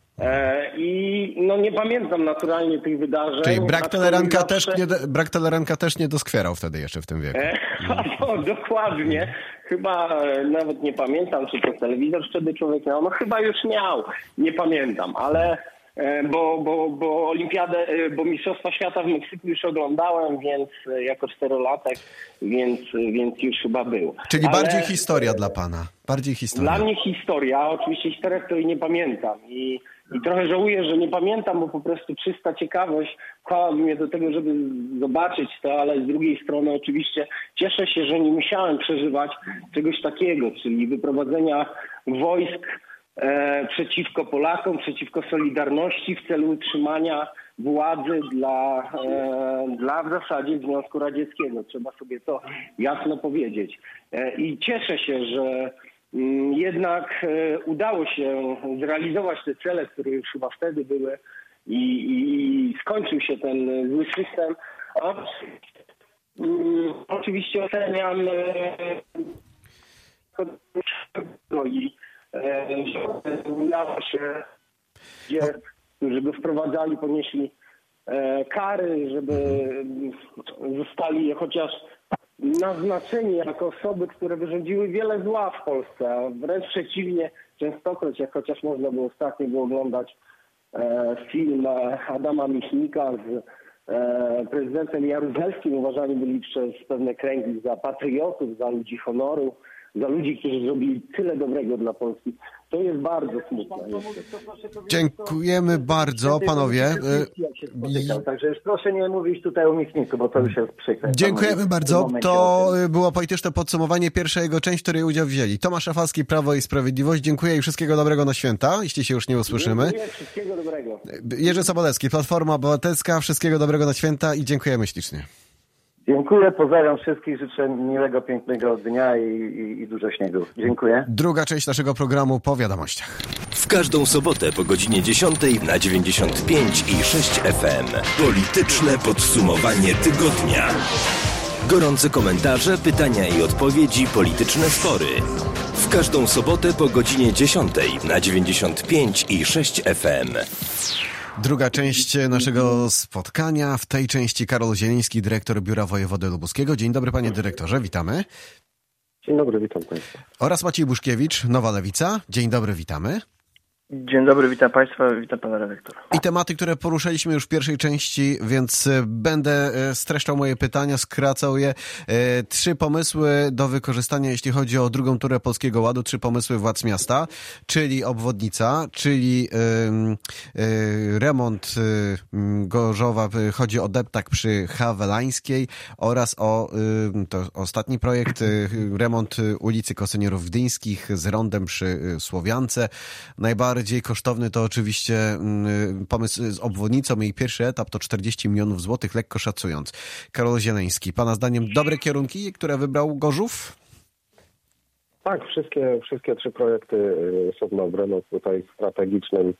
[SPEAKER 3] I no nie pamiętam naturalnie tych wydarzeń.
[SPEAKER 2] Czyli brak teleranka, zawsze... też nie, brak teleranka też nie doskwierał wtedy jeszcze w tym wieku.
[SPEAKER 3] No, dokładnie. Chyba nawet nie pamiętam, czy to telewizor wtedy człowiek miał. No chyba już miał. Nie pamiętam, ale bo, bo, bo olimpiadę, bo Mistrzostwa Świata w Meksyku już oglądałem, więc jako czterolatek, więc, więc już chyba był.
[SPEAKER 2] Czyli ale... bardziej historia dla pana. Bardziej historia.
[SPEAKER 3] Dla mnie historia, oczywiście historia, której nie pamiętam. I I trochę żałuję, że nie pamiętam, bo po prostu czysta ciekawość pchałaby mnie do tego, żeby zobaczyć to, ale z drugiej strony oczywiście cieszę się, że nie musiałem przeżywać czegoś takiego, czyli wyprowadzenia wojsk e, przeciwko Polakom, przeciwko Solidarności w celu utrzymania władzy dla, e, dla w zasadzie Związku Radzieckiego. Trzeba sobie to jasno powiedzieć. E, I cieszę się, że jednak udało się zrealizować te cele, które już chyba wtedy były i, i skończył się ten zły system. A, um, oczywiście oceniam no i że udało się, gdzie, którzy go wprowadzali, ponieśli kary, żeby zostali chociaż naznaczeni jako osoby, które wyrządziły wiele zła w Polsce, a wręcz przeciwnie, częstokroć, jak chociaż można było ostatnio było oglądać e, film Adama Michnika z e, prezydentem Jaruzelskim, uważani byli przez pewne kręgi za patriotów, za ludzi honoru, za ludzi, którzy zrobili tyle dobrego dla Polski. To jest bardzo smutne.
[SPEAKER 2] Dziękujemy bardzo, panowie.
[SPEAKER 5] Także już proszę nie mówić tutaj o Michniku, bo to już jest przykre.
[SPEAKER 2] Dziękujemy bardzo. To było polityczne podsumowanie pierwszej jego części, w której udział wzięli Tomasz Rafalski, Prawo i Sprawiedliwość. Dziękuję i wszystkiego dobrego na święta, jeśli się już nie usłyszymy.
[SPEAKER 3] Dziękuję, wszystkiego dobrego.
[SPEAKER 2] Jerzy Sobolewski, Platforma Obywatelska, wszystkiego dobrego na święta i dziękujemy ślicznie.
[SPEAKER 5] Dziękuję, pozdrawiam wszystkich, życzę miłego, pięknego dnia i, i, i dużo śniegu. Dziękuję.
[SPEAKER 2] Druga część naszego programu po wiadomościach.
[SPEAKER 1] W każdą sobotę po godzinie dziesiątej na dziewięćdziesiąt pięć i sześć F M. Polityczne podsumowanie tygodnia. Gorące komentarze, pytania i odpowiedzi, polityczne spory. W każdą sobotę po godzinie dziesiątej na dziewięćdziesiąt pięć i sześć F M.
[SPEAKER 2] Druga część naszego spotkania. W tej części Karol Zieliński, dyrektor Biura Wojewody Lubuskiego. Dzień dobry, panie dyrektorze, witamy.
[SPEAKER 6] Dzień dobry, witam państwa.
[SPEAKER 2] Oraz Maciej Buszkiewicz, Nowa Lewica. Dzień dobry, witamy.
[SPEAKER 6] Dzień dobry, witam państwa, witam pana redaktora.
[SPEAKER 2] I tematy, które poruszaliśmy już w pierwszej części, więc będę streszczał moje pytania, skracał je. Trzy pomysły do wykorzystania, jeśli chodzi o drugą turę Polskiego Ładu, trzy pomysły władz miasta, czyli obwodnica, czyli yy, yy, remont yy, Gorzowa, chodzi o deptak przy Hawelańskiej oraz o yy, to ostatni projekt, yy, remont ulicy Kosynierów Gdyńskich z rondem przy yy, Słowiance. Najbardziej Bardziej kosztowny to oczywiście pomysł z obwodnicą. Jej pierwszy etap to czterdzieści milionów złotych, lekko szacując. Karol Zieleński, pana zdaniem dobre kierunki, które wybrał Gorzów?
[SPEAKER 6] Tak, wszystkie, wszystkie trzy projekty są dobre. No tutaj strategicznym,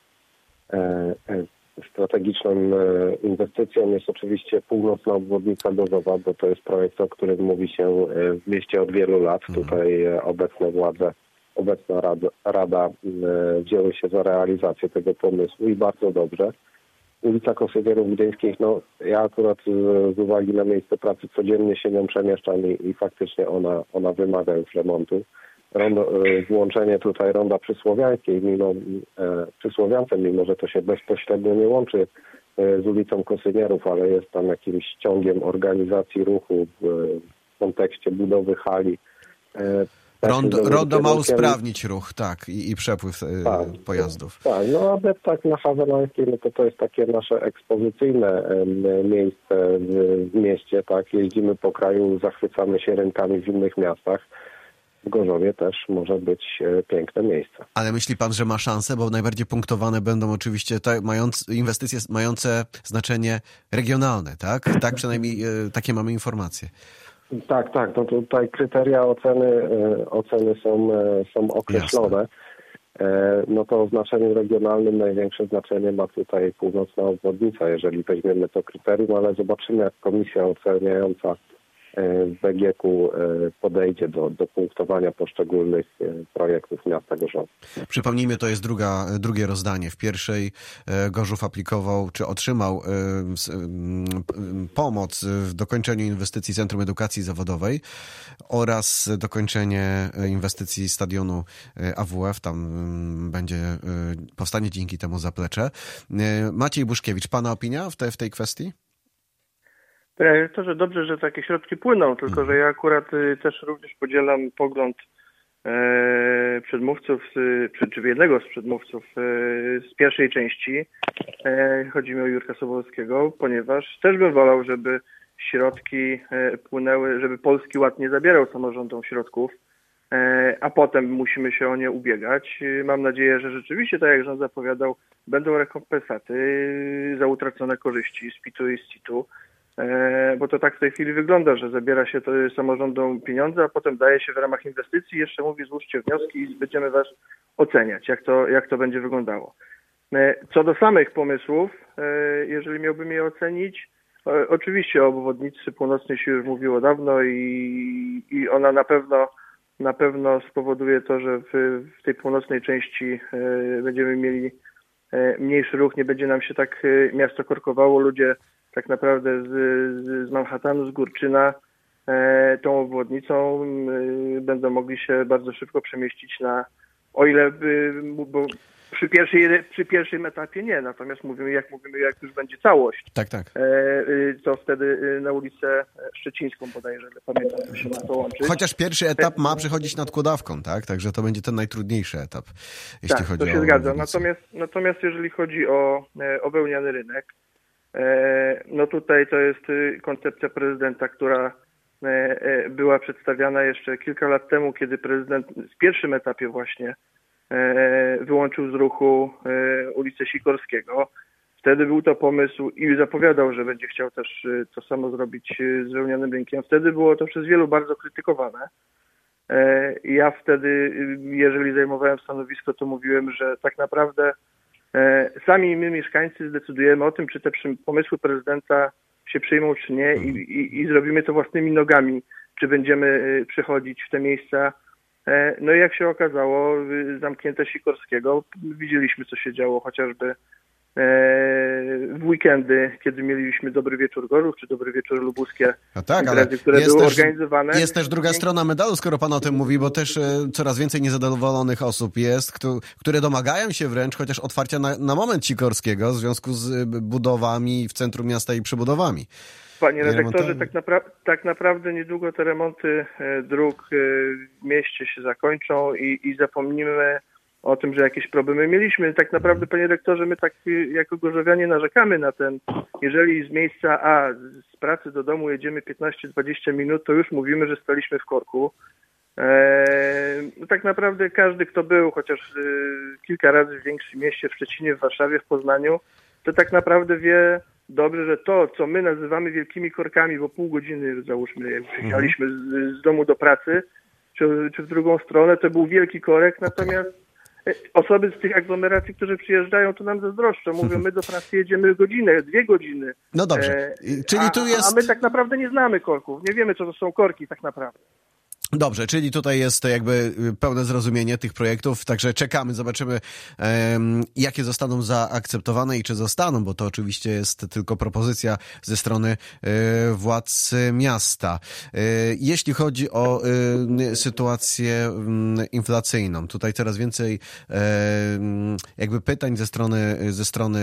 [SPEAKER 6] strategiczną inwestycją jest oczywiście północna obwodnica Gorzowa, bo to jest projekt, o którym mówi się w mieście od wielu lat. Mhm. Tutaj obecne władze Obecna Rada, Rada wzięły się za realizację tego pomysłu i bardzo dobrze. Ulica Kosynierów Gdyńskich, no ja akurat z, z uwagi na miejsce pracy codziennie się nią przemieszczam i, i faktycznie ona, ona wymaga już remontu. rondo, włączenie tutaj ronda Przysłowiańskiej, mimo, Przysłowiance, mimo że to się bezpośrednio nie łączy z ulicą Kosynierów, ale jest tam jakimś ciągiem organizacji ruchu w kontekście budowy hali.
[SPEAKER 2] Rondo, rondo ma usprawnić ruch, tak, i, i przepływ tak, pojazdów.
[SPEAKER 6] Tak, no ale tak na Hawelańskiej, no to to jest takie nasze ekspozycyjne miejsce w, w mieście, tak, jeździmy po kraju, zachwycamy się rynkami w innych miastach. W Gorzowie też może być piękne miejsce.
[SPEAKER 2] Ale myśli pan, że ma szansę, bo najbardziej punktowane będą oczywiście te mające, inwestycje mające znaczenie regionalne, tak? Tak przynajmniej takie mamy informacje.
[SPEAKER 6] Tak, tak. No tutaj kryteria oceny, oceny są, są określone. Jasne. No to o znaczeniu regionalnym największe znaczenie ma tutaj północna obwodnica, jeżeli weźmiemy to kryterium, ale zobaczymy, jak komisja oceniająca w B G K-u podejdzie do, do punktowania poszczególnych projektów miasta Gorzowa.
[SPEAKER 2] Przypomnijmy, to jest druga, drugie rozdanie. W pierwszej Gorzów aplikował, czy otrzymał pomoc w dokończeniu inwestycji Centrum Edukacji Zawodowej oraz dokończenie inwestycji stadionu A W F. Tam będzie, powstanie dzięki temu zaplecze. Maciej Buszkiewicz, pana opinia w, te, w tej kwestii?
[SPEAKER 7] Panie to, że dobrze, że takie środki płyną, tylko że ja akurat y, też również podzielam pogląd e, przedmówców, y, czy jednego z przedmówców y, z pierwszej części. E, chodzi mi o Jurka Sobolskiego, ponieważ też bym wolał, żeby środki e, płynęły, żeby Polski Ład nie zabierał samorządom środków, e, a potem musimy się o nie ubiegać. E, mam nadzieję, że rzeczywiście, tak jak rząd zapowiadał, będą rekompensaty y, za utracone korzyści z P I T-u i z C I T-u. Bo to tak w tej chwili wygląda, że zabiera się to samorządom pieniądze, a potem daje się w ramach inwestycji, jeszcze mówi, złóżcie wnioski i będziemy was oceniać, jak to, jak to będzie wyglądało. Co do samych pomysłów, jeżeli miałbym je ocenić, oczywiście o obwodnicy północnej się już mówiło dawno i, i ona na pewno na pewno spowoduje to, że w, w tej północnej części będziemy mieli mniejszy ruch, nie będzie nam się tak miasto korkowało, ludzie tak naprawdę z, z Manhattanu, z Górczyna e, tą obwodnicą e, będą mogli się bardzo szybko przemieścić na, o ile, by, bo przy, pierwszej, przy pierwszym etapie nie, natomiast mówimy, jak mówimy, jak już będzie całość,
[SPEAKER 2] tak, tak.
[SPEAKER 7] E, to wtedy na ulicę Szczecińską bodajże, pamiętam, jak się ma to łączyć.
[SPEAKER 2] Chociaż pierwszy etap ma przechodzić nad Kłodawką, tak? Także to będzie ten najtrudniejszy etap, jeśli
[SPEAKER 7] tak,
[SPEAKER 2] chodzi
[SPEAKER 7] to się
[SPEAKER 2] o
[SPEAKER 7] zgadza. Natomiast, natomiast jeżeli chodzi o, o wełniany rynek, no tutaj to jest koncepcja prezydenta, która była przedstawiana jeszcze kilka lat temu, kiedy prezydent w pierwszym etapie właśnie wyłączył z ruchu ulicę Sikorskiego. Wtedy był to pomysł i zapowiadał, że będzie chciał też to samo zrobić z wełnianym rynkiem. Wtedy było to przez wielu bardzo krytykowane. Ja wtedy, jeżeli zajmowałem stanowisko, to mówiłem, że tak naprawdę sami my, mieszkańcy, zdecydujemy o tym, czy te pomysły prezydenta się przyjmą, czy nie i, i, i zrobimy to własnymi nogami, czy będziemy przychodzić w te miejsca. No i jak się okazało, zamknięte Sikorskiego, widzieliśmy, co się działo chociażby w weekendy, kiedy mieliśmy Dobry Wieczór Gorzów, czy Dobry Wieczór Lubuskie,
[SPEAKER 2] no tak,
[SPEAKER 7] imprezy,
[SPEAKER 2] ale
[SPEAKER 7] które
[SPEAKER 2] jest
[SPEAKER 7] były
[SPEAKER 2] też,
[SPEAKER 7] organizowane.
[SPEAKER 2] Jest też druga strona medalu, skoro pan o tym mówi, bo też coraz więcej niezadowolonych osób jest, które domagają się wręcz chociaż otwarcia na, na moment Sikorskiego w związku z budowami w centrum miasta i przebudowami.
[SPEAKER 7] Panie redaktorze, tak, napra- tak naprawdę niedługo te remonty dróg w mieście się zakończą i, i zapomnimy o tym, że jakieś problemy mieliśmy. Tak naprawdę, panie rektorze, my tak jako gorzowianie narzekamy na ten, jeżeli z miejsca A, z pracy do domu jedziemy piętnaście dwadzieścia minut, to już mówimy, że staliśmy w korku. Eee, no tak naprawdę każdy, kto był chociaż e, kilka razy w większym mieście, w Szczecinie, w Warszawie, w Poznaniu, to tak naprawdę wie dobrze, że to, co my nazywamy wielkimi korkami, bo pół godziny, załóżmy, jak przyjechaliśmy z, z domu do pracy, czy, czy w drugą stronę, to był wielki korek, natomiast osoby z tych aglomeracji, którzy przyjeżdżają, to nam zazdroszczą. Mówią, my do pracy jedziemy godzinę, dwie godziny.
[SPEAKER 2] No dobrze. Czyli tu jest...
[SPEAKER 7] A, a my tak naprawdę nie znamy korków. Nie wiemy, co to są korki tak naprawdę.
[SPEAKER 2] Dobrze, czyli tutaj jest to jakby pełne zrozumienie tych projektów, także czekamy, zobaczymy um, jakie zostaną zaakceptowane i czy zostaną, bo to oczywiście jest tylko propozycja ze strony y, władz miasta. Y, jeśli chodzi o y, sytuację y, inflacyjną, tutaj coraz więcej y, jakby pytań ze strony, ze strony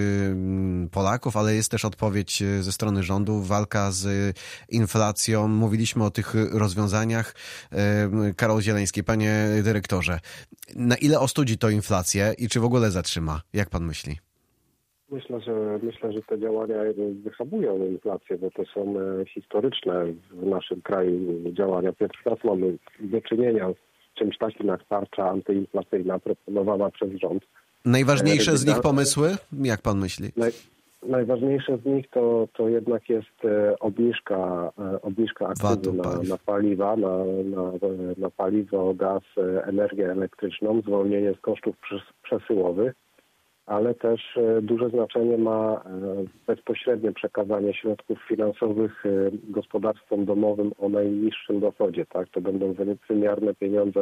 [SPEAKER 2] y, Polaków, ale jest też odpowiedź ze strony rządu, walka z inflacją. Mówiliśmy o tych rozwiązaniach. Karol Zieleński, panie dyrektorze, na ile ostudzi to inflację i czy w ogóle zatrzyma? Jak pan myśli?
[SPEAKER 6] Myślę, że myślę, że te działania wyhamują inflację, bo to są historyczne w naszym kraju działania. Pierwszy raz mamy do czynienia z czymś takim jak tarcza antyinflacyjna proponowana przez rząd.
[SPEAKER 2] Najważniejsze z nich pomysły? Jak pan myśli?
[SPEAKER 6] Naj, najważniejsze z nich to, to jednak jest obniżka, obniżka akcyzy na, na paliwa, na, na, na paliwo, gaz, energię elektryczną, zwolnienie z kosztów przesyłowych, ale też duże znaczenie ma bezpośrednie przekazanie środków finansowych gospodarstwom domowym o najniższym dochodzie. Tak? To będą wymierne pieniądze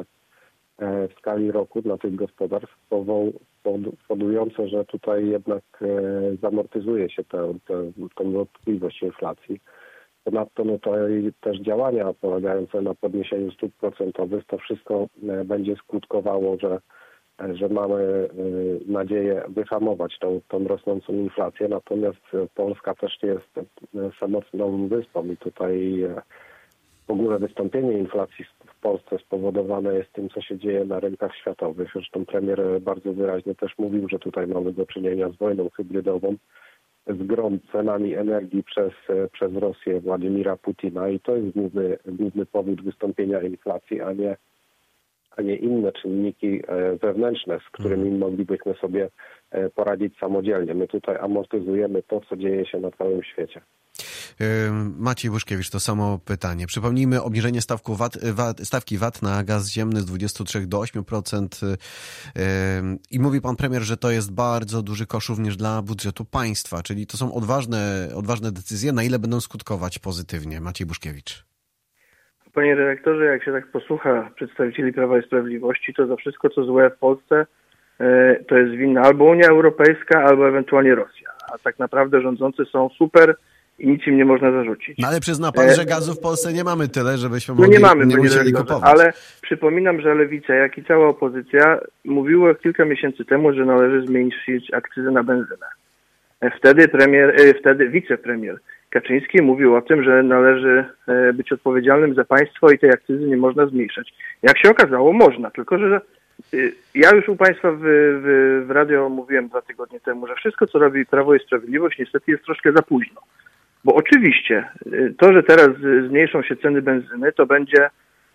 [SPEAKER 6] w skali roku dla tych gospodarstw, powodujące, że tutaj jednak zamortyzuje się tę, tę, tę dotkliwość inflacji. Ponadto no to też działania polegające na podniesieniu stóp procentowych, to wszystko będzie skutkowało, że, że mamy nadzieję wyhamować tą, tą rosnącą inflację. Natomiast Polska też jest samotną wyspą i tutaj w ogóle wystąpienie inflacji w Polsce spowodowane jest tym, co się dzieje na rynkach światowych. Zresztą premier bardzo wyraźnie też mówił, że tutaj mamy do czynienia z wojną hybrydową, z grom cenami energii przez, przez Rosję Władimira Putina i to jest główny, główny powód wystąpienia inflacji, a nie, a nie inne czynniki wewnętrzne, z którymi moglibyśmy sobie poradzić samodzielnie. My tutaj amortyzujemy to, co dzieje się na całym świecie.
[SPEAKER 2] Maciej Buszkiewicz, to samo pytanie. Przypomnijmy obniżenie stawku VAT, VAT, stawki V A T na gaz ziemny z dwudziestu trzech do ośmiu procent i mówi pan premier, że to jest bardzo duży kosz również dla budżetu państwa, czyli to są odważne, odważne decyzje. Na ile będą skutkować pozytywnie? Maciej Buszkiewicz.
[SPEAKER 7] Panie redaktorze, jak się tak posłucha przedstawicieli Prawa i Sprawiedliwości, to za wszystko, co złe w Polsce, to jest winna albo Unia Europejska, albo ewentualnie Rosja. A tak naprawdę rządzący są super i nic im nie można zarzucić.
[SPEAKER 2] No ale przyzna pan, że gazu w Polsce nie mamy tyle, żebyśmy mogli,
[SPEAKER 7] no nie, mamy,
[SPEAKER 2] nie musieli kupować.
[SPEAKER 7] Ale przypominam, że Lewica, jak i cała opozycja mówiło kilka miesięcy temu, że należy zmniejszyć akcyzę na benzynę. Wtedy premier, wtedy wicepremier Kaczyński mówił o tym, że należy być odpowiedzialnym za państwo i tej akcyzy nie można zmniejszać. Jak się okazało, można, tylko że ja już u państwa w, w, w radio mówiłem dwa tygodnie temu, że wszystko, co robi Prawo i Sprawiedliwość, niestety jest troszkę za późno. Bo oczywiście to, że teraz zmniejszą się ceny benzyny, to będzie,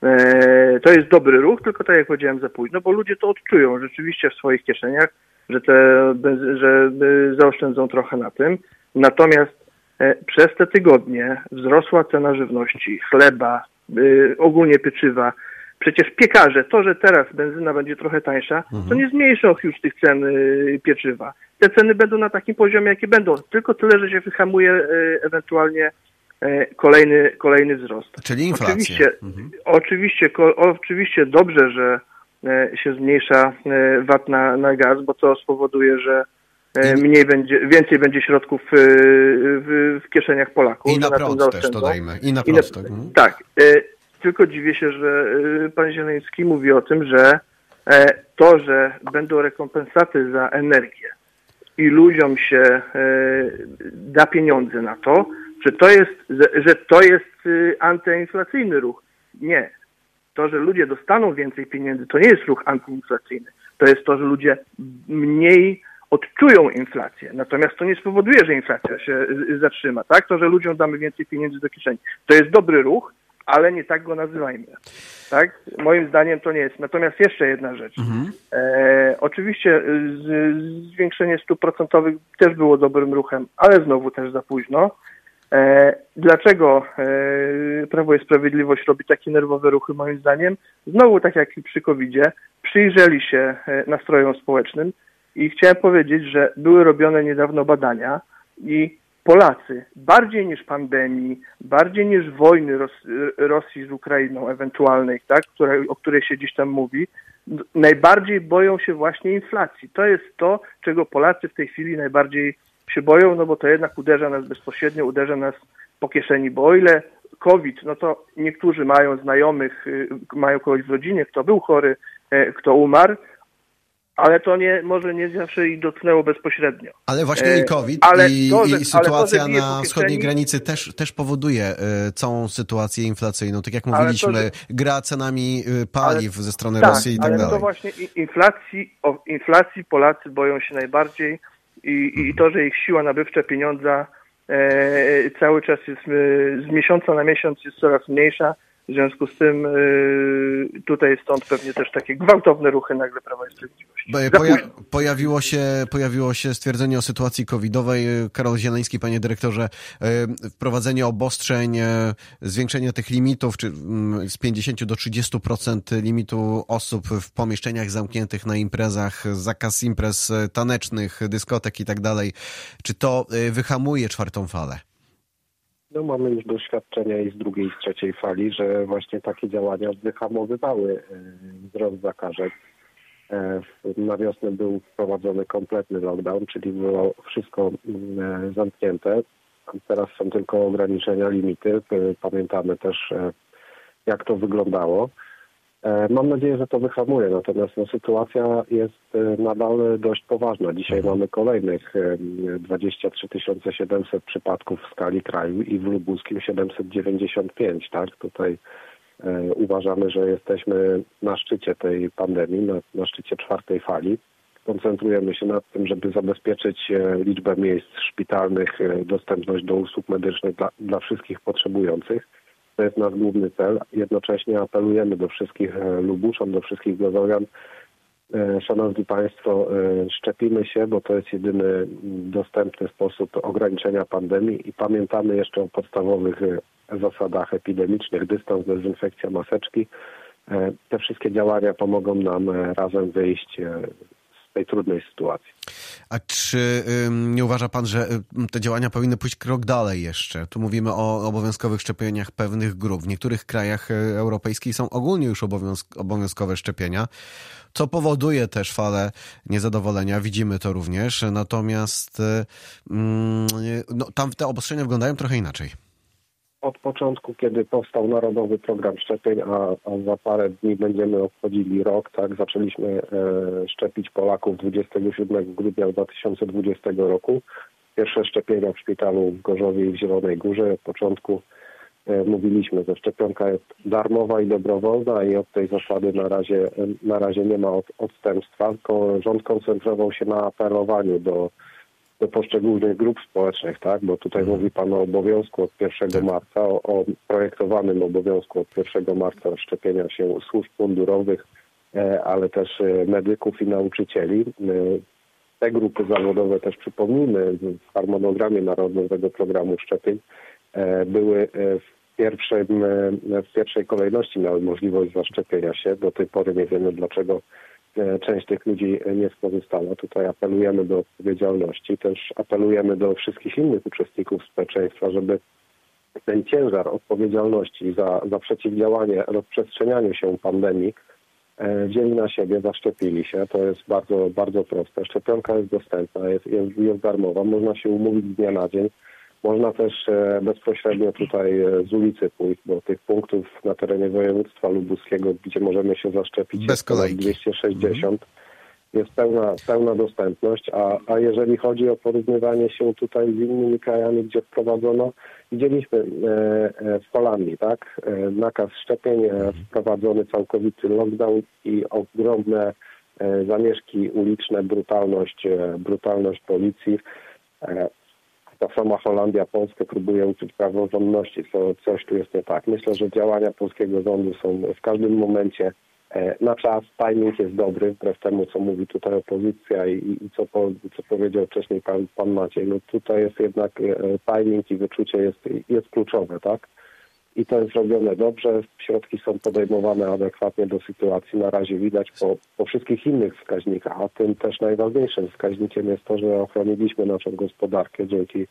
[SPEAKER 7] to jest dobry ruch, tylko tak jak powiedziałem, za późno, bo ludzie to odczują rzeczywiście w swoich kieszeniach, że, te, że zaoszczędzą trochę na tym. Natomiast przez te tygodnie wzrosła cena żywności, chleba, ogólnie pieczywa. Przecież piekarze, to, że teraz benzyna będzie trochę tańsza, mhm. to nie zmniejszą już tych cen pieczywa. Te ceny będą na takim poziomie, jakie będą. Tylko tyle, że się wyhamuje ewentualnie kolejny, kolejny wzrost.
[SPEAKER 2] Czyli inflacja.
[SPEAKER 7] Oczywiście,
[SPEAKER 2] mhm.
[SPEAKER 7] oczywiście, ko, oczywiście dobrze, że się zmniejsza V A T na, na gaz, bo to spowoduje, że mniej będzie, więcej będzie środków w, w, w kieszeniach Polaków.
[SPEAKER 2] I na prąd też dodajmy. I na prąd. Tak.
[SPEAKER 7] Mhm. tak. Tylko dziwię się, że pan Zieleński mówi o tym, że to, że będą rekompensaty za energię i ludziom się da pieniądze na to, że to jest, że to jest antyinflacyjny ruch. Nie. To, że ludzie dostaną więcej pieniędzy, to nie jest ruch antyinflacyjny. To jest to, że ludzie mniej odczują inflację. Natomiast to nie spowoduje, że inflacja się zatrzyma. Tak? To, że ludziom damy więcej pieniędzy do kieszeni. To jest dobry ruch, ale nie tak go nazywajmy. Tak? Moim zdaniem to nie jest. Natomiast jeszcze jedna rzecz. Mhm. E, oczywiście z, zwiększenie stóp procentowych też było dobrym ruchem, ale znowu też za późno. E, dlaczego e, Prawo i Sprawiedliwość robi takie nerwowe ruchy moim zdaniem? Znowu tak jak i przy kowidzie, przyjrzeli się nastrojom społecznym i chciałem powiedzieć, że były robione niedawno badania i Polacy bardziej niż pandemii, bardziej niż wojny Ros- Rosji z Ukrainą ewentualnej, tak, której, o której się gdzieś tam mówi, najbardziej boją się właśnie inflacji. To jest to, czego Polacy w tej chwili najbardziej się boją, no bo to jednak uderza nas bezpośrednio, uderza nas po kieszeni, bo o ile COVID, no to niektórzy mają znajomych, mają kogoś w rodzinie, kto był chory, kto umarł, ale to nie, może nie zawsze ich dotknęło bezpośrednio.
[SPEAKER 2] Ale właśnie i COVID,
[SPEAKER 7] ale
[SPEAKER 2] i,
[SPEAKER 7] to, że,
[SPEAKER 2] i sytuacja
[SPEAKER 7] to,
[SPEAKER 2] na
[SPEAKER 7] kieszeni,
[SPEAKER 2] wschodniej granicy też, też powoduje y, całą sytuację inflacyjną. Tak jak mówiliśmy,
[SPEAKER 7] to, że,
[SPEAKER 2] gra cenami y, paliw
[SPEAKER 7] ale,
[SPEAKER 2] ze strony
[SPEAKER 7] tak,
[SPEAKER 2] Rosji i tak
[SPEAKER 7] ale
[SPEAKER 2] dalej.
[SPEAKER 7] to właśnie inflacji, o inflacji Polacy boją się najbardziej i, i to, że ich siła nabywcza pieniądza e, cały czas jest e, z miesiąca na miesiąc jest coraz mniejsza. W związku z tym y, tutaj stąd pewnie też takie gwałtowne ruchy nagle Prawa i Sprawiedliwości.
[SPEAKER 2] Poja- pojawiło się, pojawiło się stwierdzenie o sytuacji covidowej. Karol Zieleński, panie dyrektorze, y, wprowadzenie obostrzeń, y, zwiększenie tych limitów, czy y, z pięćdziesiąt do trzydziestu procent limitu osób w pomieszczeniach zamkniętych na imprezach, zakaz imprez tanecznych, dyskotek i tak dalej. Czy to y, wyhamuje czwartą falę?
[SPEAKER 6] No mamy już doświadczenia i z drugiej, i z trzeciej fali, że właśnie takie działania wyhamowywały wzrost zakażeń. Na wiosnę był wprowadzony kompletny lockdown, czyli było wszystko zamknięte. Teraz są tylko ograniczenia, limity. Pamiętamy też, jak to wyglądało. Mam nadzieję, że to wyhamuje, natomiast no, sytuacja jest nadal dość poważna. Dzisiaj mamy kolejnych dwadzieścia trzy tysiące siedemset przypadków w skali kraju i w lubuskim siedemset dziewięćdziesiąt pięć. Tak? Tutaj e, uważamy, że jesteśmy na szczycie tej pandemii, na, na szczycie czwartej fali. Koncentrujemy się nad tym, żeby zabezpieczyć liczbę miejsc szpitalnych, dostępność do usług medycznych dla, dla wszystkich potrzebujących. To jest nasz główny cel. Jednocześnie apelujemy do wszystkich Lubuszan, do wszystkich Gozowian. Szanowni Państwo, szczepimy się, bo to jest jedyny dostępny sposób ograniczenia pandemii i pamiętamy jeszcze o podstawowych zasadach epidemicznych, dystans, dezynfekcja, maseczki. Te wszystkie działania pomogą nam razem wyjść z tej trudnej sytuacji.
[SPEAKER 2] A czy ym, nie uważa pan, że ym, te działania powinny pójść krok dalej jeszcze? Tu mówimy o obowiązkowych szczepieniach pewnych grup. W niektórych krajach y, europejskich są ogólnie już obowiązk- obowiązkowe szczepienia, co powoduje też falę niezadowolenia. Widzimy to również. Natomiast y, y, no, tam te obostrzenia wyglądają trochę inaczej.
[SPEAKER 6] Od początku, kiedy powstał Narodowy Program Szczepień, a, a za parę dni będziemy obchodzili rok, tak, zaczęliśmy e, szczepić Polaków dwudziestego siódmego grudnia dwa tysiące dwudziestego roku. Pierwsze szczepienia w szpitalu w Gorzowie i w Zielonej Górze. Od początku e, mówiliśmy, że szczepionka jest darmowa i dobrowolna i od tej zasady na razie, na razie nie ma od, odstępstwa, tylko rząd koncentrował się na apelowaniu do do poszczególnych grup społecznych, tak? Bo tutaj hmm. mówi pan o obowiązku od pierwszego marca, o, o projektowanym obowiązku od pierwszego marca szczepienia się służb mundurowych, e, ale też e, medyków i nauczycieli. E, te grupy zawodowe też przypomnijmy w harmonogramie Narodowego Programu Szczepień e, były e, w, pierwszym, e, w pierwszej kolejności miały możliwość zaszczepienia się. Do tej pory nie wiemy, dlaczego część tych ludzi nie skorzystała. Tutaj apelujemy do odpowiedzialności, też apelujemy do wszystkich innych uczestników społeczeństwa, żeby ten ciężar odpowiedzialności za, za przeciwdziałanie rozprzestrzenianiu się pandemii e, wzięli na siebie, zaszczepili się. To jest bardzo, bardzo proste. Szczepionka jest dostępna, jest, jest, jest darmowa, można się umówić z dnia na dzień. Można też e, bezpośrednio tutaj e, z ulicy pójść, bo tych punktów na terenie województwa lubuskiego, gdzie możemy się zaszczepić,
[SPEAKER 2] bez kolejki.
[SPEAKER 6] dwieście sześćdziesiąt. Jest pełna, pełna dostępność, a, a jeżeli chodzi o porównywanie się tutaj z innymi krajami, gdzie wprowadzono, widzieliśmy e, e, w Holandii, tak, e, nakaz szczepień, e, wprowadzony całkowity lockdown i ogromne e, zamieszki uliczne, brutalność, e, brutalność policji. E, Ta sama Holandia Polskę próbuje uczyć praworządności, co coś tu jest nie tak. Myślę, że działania polskiego rządu są w każdym momencie na czas, timing jest dobry, wbrew temu, co mówi tutaj opozycja i, i co, po, co powiedział wcześniej pan, pan Maciej. No tutaj jest jednak timing i wyczucie jest, jest kluczowe, tak? I to jest robione dobrze, środki są podejmowane adekwatnie do sytuacji. Na razie widać po, po wszystkich innych wskaźnikach, a tym też najważniejszym wskaźnikiem jest to, że ochroniliśmy naszą gospodarkę dzięki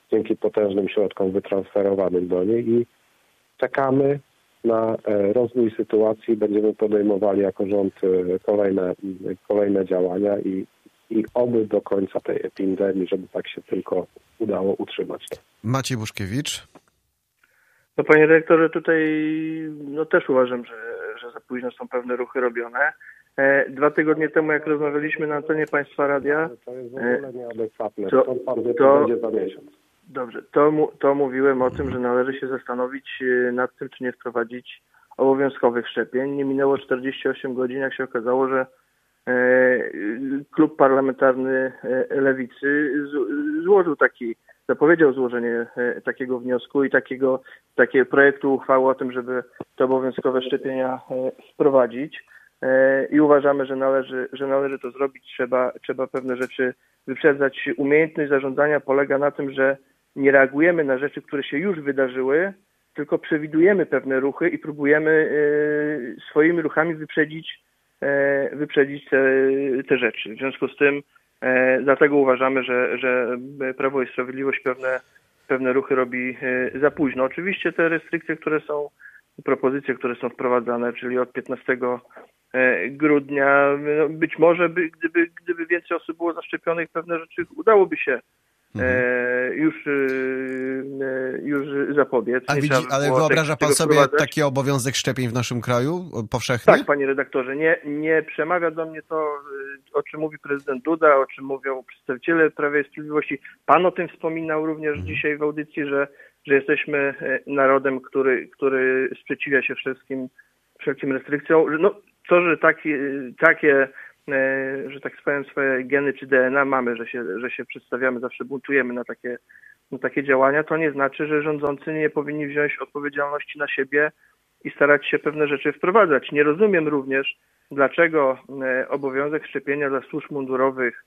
[SPEAKER 6] dzięki potężnym środkom wytransferowanym do niej i czekamy na rozwój sytuacji. Będziemy podejmowali jako rząd kolejne, kolejne działania i, i oby do końca tej epidemii, żeby tak się tylko udało utrzymać.
[SPEAKER 2] Maciej Buszkiewicz.
[SPEAKER 7] No panie dyrektorze, tutaj no też uważam, że, że za późno są pewne ruchy robione. E, dwa tygodnie temu, jak rozmawialiśmy na antenie Państwa Radia...
[SPEAKER 6] To jest w ogóle nieadekwatne.
[SPEAKER 7] To,
[SPEAKER 6] to, to,
[SPEAKER 7] to
[SPEAKER 6] będzie za miesiąc.
[SPEAKER 7] Dobrze, to, mu, to mówiłem o tym, że należy się zastanowić nad tym, czy nie wprowadzić obowiązkowych szczepień. Nie minęło czterdzieści osiem godzin, jak się okazało, że e, klub parlamentarny e, Lewicy z, złożył taki, zapowiedział złożenie e, takiego wniosku i takiego, takiego projektu uchwały o tym, żeby te obowiązkowe szczepienia e, wprowadzić. E, I uważamy, że należy, że należy to zrobić. Trzeba, trzeba pewne rzeczy wyprzedzać. Umiejętność zarządzania polega na tym, że nie reagujemy na rzeczy, które się już wydarzyły, tylko przewidujemy pewne ruchy i próbujemy e, swoimi ruchami wyprzedzić, e, wyprzedzić te, te rzeczy. W związku z tym e, dlatego uważamy, że, że Prawo i Sprawiedliwość pewne, pewne ruchy robi e, za późno. Oczywiście te restrykcje, które są, propozycje, które są wprowadzane, czyli od piętnastego grudnia, no być może by, gdyby, gdyby więcej osób było zaszczepionych, pewne rzeczy udałoby się Mhm. E, już, e, już zapobiec.
[SPEAKER 2] A widzi, ale wyobraża pan sobie taki obowiązek szczepień w naszym kraju powszechny?
[SPEAKER 7] Tak, panie redaktorze. Nie, nie przemawia do mnie to, o czym mówi prezydent Duda, o czym mówią przedstawiciele Prawa i Sprawiedliwości. Pan o tym wspominał również mhm. dzisiaj w audycji, że, że jesteśmy narodem, który, który sprzeciwia się wszystkim, wszelkim restrykcjom. No, to, że takie, takie że tak powiem, swoje geny czy D N A mamy, że się, że się przedstawiamy, zawsze buntujemy na takie, na takie działania, to nie znaczy, że rządzący nie powinni wziąć odpowiedzialności na siebie i starać się pewne rzeczy wprowadzać. Nie rozumiem również, dlaczego obowiązek szczepienia dla służb mundurowych,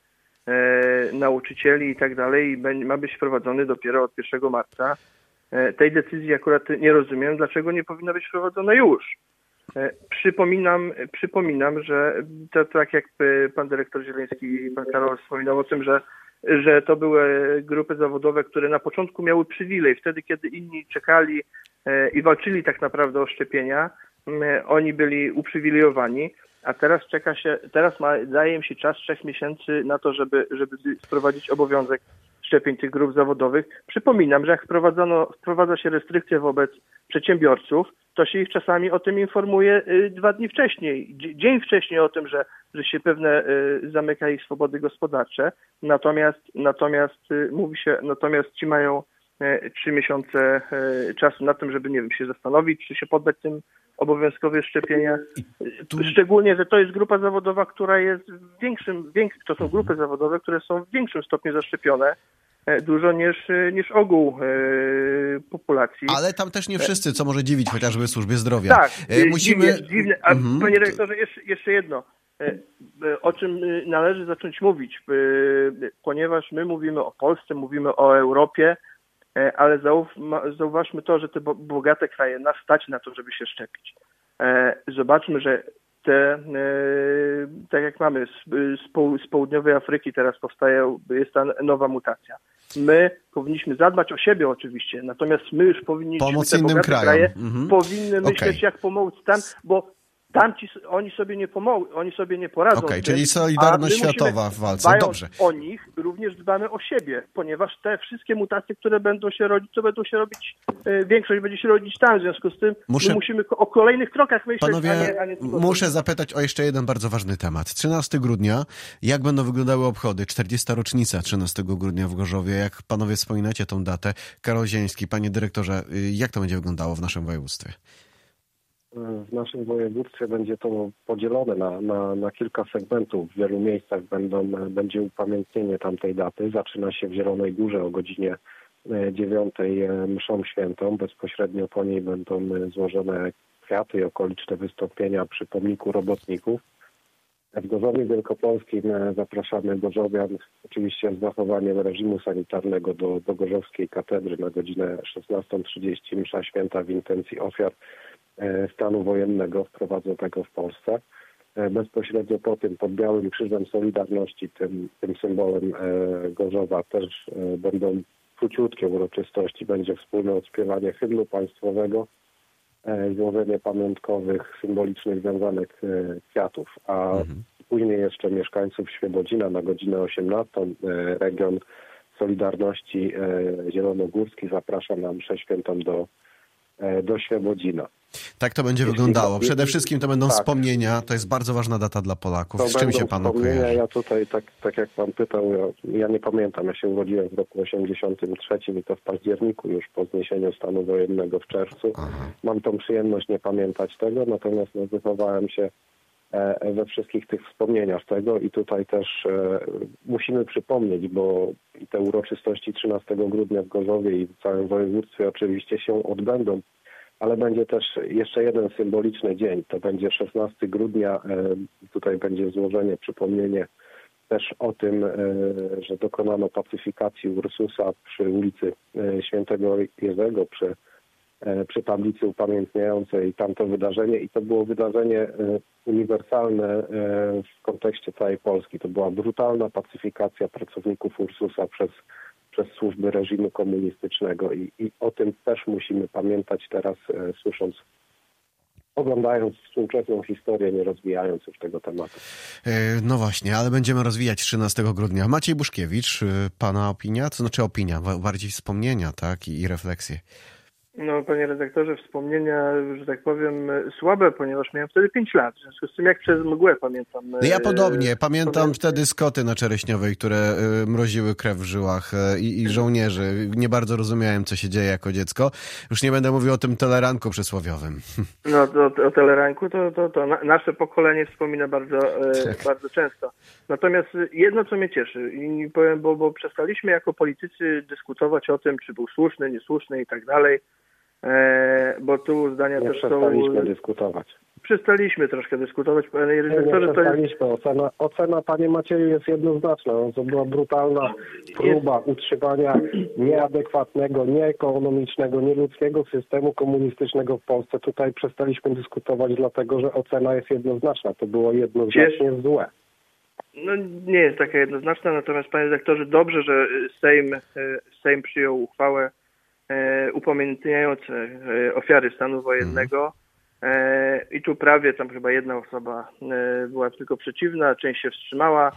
[SPEAKER 7] nauczycieli i tak dalej ma być wprowadzony dopiero od pierwszego marca. Tej decyzji akurat nie rozumiem, dlaczego nie powinna być wprowadzona już. Przypominam, przypominam, że to tak jak pan dyrektor Zieleński i pan Karol wspominał o tym, że, że to były grupy zawodowe, które na początku miały przywilej. Wtedy, kiedy inni czekali i walczyli tak naprawdę o szczepienia, oni byli uprzywilejowani, a teraz czeka się, teraz ma, daje im się czas trzech miesięcy na to, żeby, żeby wprowadzić obowiązek szczepień tych grup zawodowych. Przypominam, że jak wprowadzono, wprowadza się restrykcje wobec przedsiębiorców, to się ich czasami o tym informuje y, dwa dni wcześniej, d- dzień wcześniej o tym, że, że się pewne y, zamyka ich swobody gospodarcze. Natomiast, natomiast y, mówi się, natomiast ci mają y, trzy miesiące y, czasu na tym, żeby nie wiem, się zastanowić, czy się poddać tym obowiązkowe szczepienia. Tu... Szczególnie, że to jest grupa zawodowa, która jest w większym, większy, to są grupy zawodowe, które są w większym stopniu zaszczepione dużo niż, niż ogół e, populacji.
[SPEAKER 2] Ale tam też nie wszyscy, co może dziwić chociażby służbie zdrowia.
[SPEAKER 7] Tak,
[SPEAKER 2] e, musimy...
[SPEAKER 7] dziwnie, dziwnie. A
[SPEAKER 2] mhm.
[SPEAKER 7] panie dyrektorze, jeszcze, jeszcze jedno. E, o czym należy zacząć mówić, e, ponieważ my mówimy o Polsce, mówimy o Europie, e, ale zauf, ma, zauważmy to, że te bo, bogate kraje nas stać na to, żeby się szczepić. E, zobaczmy, że te, e, tak jak mamy z, z, z południowej Afryki teraz powstaje, jest ta nowa mutacja. My powinniśmy zadbać o siebie oczywiście, natomiast my już powinniśmy,
[SPEAKER 2] pomóc
[SPEAKER 7] te
[SPEAKER 2] innym
[SPEAKER 7] bogate
[SPEAKER 2] krajom.
[SPEAKER 7] kraje,
[SPEAKER 2] mhm.
[SPEAKER 7] powinny myśleć,
[SPEAKER 2] okay.
[SPEAKER 7] jak pomóc tam, bo tamci, oni sobie nie pomogą, oni sobie nie poradzą.
[SPEAKER 2] Okej, okay,
[SPEAKER 7] tym,
[SPEAKER 2] czyli solidarność
[SPEAKER 7] musimy,
[SPEAKER 2] światowa w walce. Dobrze.
[SPEAKER 7] O nich również dbamy o siebie, ponieważ te wszystkie mutacje, które będą się rodzić, to będą się robić, e, większość będzie się rodzić tam, w związku z tym
[SPEAKER 2] muszę,
[SPEAKER 7] my musimy o kolejnych krokach myśleć,
[SPEAKER 2] panowie,
[SPEAKER 7] a nie, a nie tylko...
[SPEAKER 2] Muszę zapytać o jeszcze jeden bardzo ważny temat. trzynastego grudnia, jak będą wyglądały obchody? czterdziesta rocznica trzynastego grudnia w Gorzowie. Jak panowie wspominacie tą datę? Karol Zieleński, panie dyrektorze, jak to będzie wyglądało w naszym województwie?
[SPEAKER 6] W naszym województwie będzie to podzielone na, na, na kilka segmentów. W wielu miejscach będą, będzie upamiętnienie tamtej daty. Zaczyna się w Zielonej Górze o godzinie dziewiątej mszą świętą. Bezpośrednio po niej będą złożone kwiaty i okoliczne wystąpienia przy pomniku robotników. W Gorzowie Wielkopolskim zapraszamy gorzowian, oczywiście z zachowaniem reżimu sanitarnego do, do Gorzowskiej Katedry na godzinę szesnastą trzydzieści msza święta w intencji ofiar stanu wojennego wprowadzonego w Polsce. Bezpośrednio po tym pod Białym Krzyżem Solidarności, tym, tym symbolem Gorzowa, też będą króciutkie uroczystości. Będzie wspólne odśpiewanie hymnu państwowego, złożenie pamiątkowych, symbolicznych wiązanek kwiatów, a mhm. później jeszcze mieszkańców Świebodzina na godzinę osiemnastą. Region Solidarności Zielonogórski zaprasza na mszę świętą do, do Świebodzina.
[SPEAKER 2] Tak to będzie Jeśli wyglądało. Przede wszystkim to będą tak. wspomnienia. To jest bardzo ważna data dla Polaków.
[SPEAKER 6] To
[SPEAKER 2] Z czym się panu kojarzy?
[SPEAKER 6] Ja tutaj, tak, tak jak pan pytał, ja, ja nie pamiętam. Ja się urodziłem w roku osiemdziesiątym trzecim i to w październiku, już po zniesieniu stanu wojennego w czerwcu. Aha. Mam tą przyjemność nie pamiętać tego, natomiast no, wychowałem się e, we wszystkich tych wspomnieniach tego i tutaj też e, musimy przypomnieć, bo te uroczystości trzynastego grudnia w Gorzowie i w całym województwie oczywiście się odbędą. Ale będzie też jeszcze jeden symboliczny dzień. To będzie szesnastego grudnia. Tutaj będzie złożenie, przypomnienie też o tym, że dokonano pacyfikacji Ursusa przy ulicy Świętego Jerzego, przy, przy tablicy upamiętniającej tamto wydarzenie. I to było wydarzenie uniwersalne w kontekście całej Polski. To była brutalna pacyfikacja pracowników Ursusa przez przez służby reżimu komunistycznego i, i o tym też musimy pamiętać teraz, e, słysząc, oglądając współczesną historię, nie rozwijając już tego tematu.
[SPEAKER 2] E, no właśnie, ale będziemy rozwijać trzynastego grudnia. Maciej Buszkiewicz, pana opinia? To znaczy opinia, bardziej wspomnienia, tak? I, i refleksje.
[SPEAKER 7] No, panie redaktorze, wspomnienia, że tak powiem, słabe, ponieważ miałem wtedy pięć lat. W związku z tym, jak przez mgłę pamiętam.
[SPEAKER 2] No ja podobnie. Pamiętam pamiętam wtedy skoty na Czereśniowej, które y, mroziły krew w żyłach y, i żołnierzy. Nie bardzo rozumiałem, co się dzieje jako dziecko. Już nie będę mówił o tym teleranku przysłowiowym.
[SPEAKER 7] No, to, o teleranku to, to, to na, nasze pokolenie wspomina bardzo, e, bardzo często. Natomiast jedno, co mnie cieszy, i powiem, bo, bo przestaliśmy jako politycy dyskutować o tym, czy był słuszny, niesłuszny i tak dalej. E, bo tu zdania
[SPEAKER 6] nie
[SPEAKER 7] też są...
[SPEAKER 6] przestaliśmy dyskutować.
[SPEAKER 7] Przestaliśmy troszkę dyskutować, panie redaktorze.
[SPEAKER 6] Nie, nie przestaliśmy. To jest... ocena, ocena, panie Macieju, jest jednoznaczna. To była brutalna próba jest... utrzymania nieadekwatnego, nieekonomicznego, nieludzkiego systemu komunistycznego w Polsce. Tutaj przestaliśmy dyskutować, dlatego że ocena jest jednoznaczna. To było jednoznacznie Cies... złe.
[SPEAKER 7] No nie jest taka jednoznaczna, natomiast panie redaktorze, dobrze, że Sejm, Sejm przyjął uchwałę upamiętniające ofiary stanu wojennego i tu prawie tam chyba jedna osoba była tylko przeciwna, część się wstrzymała.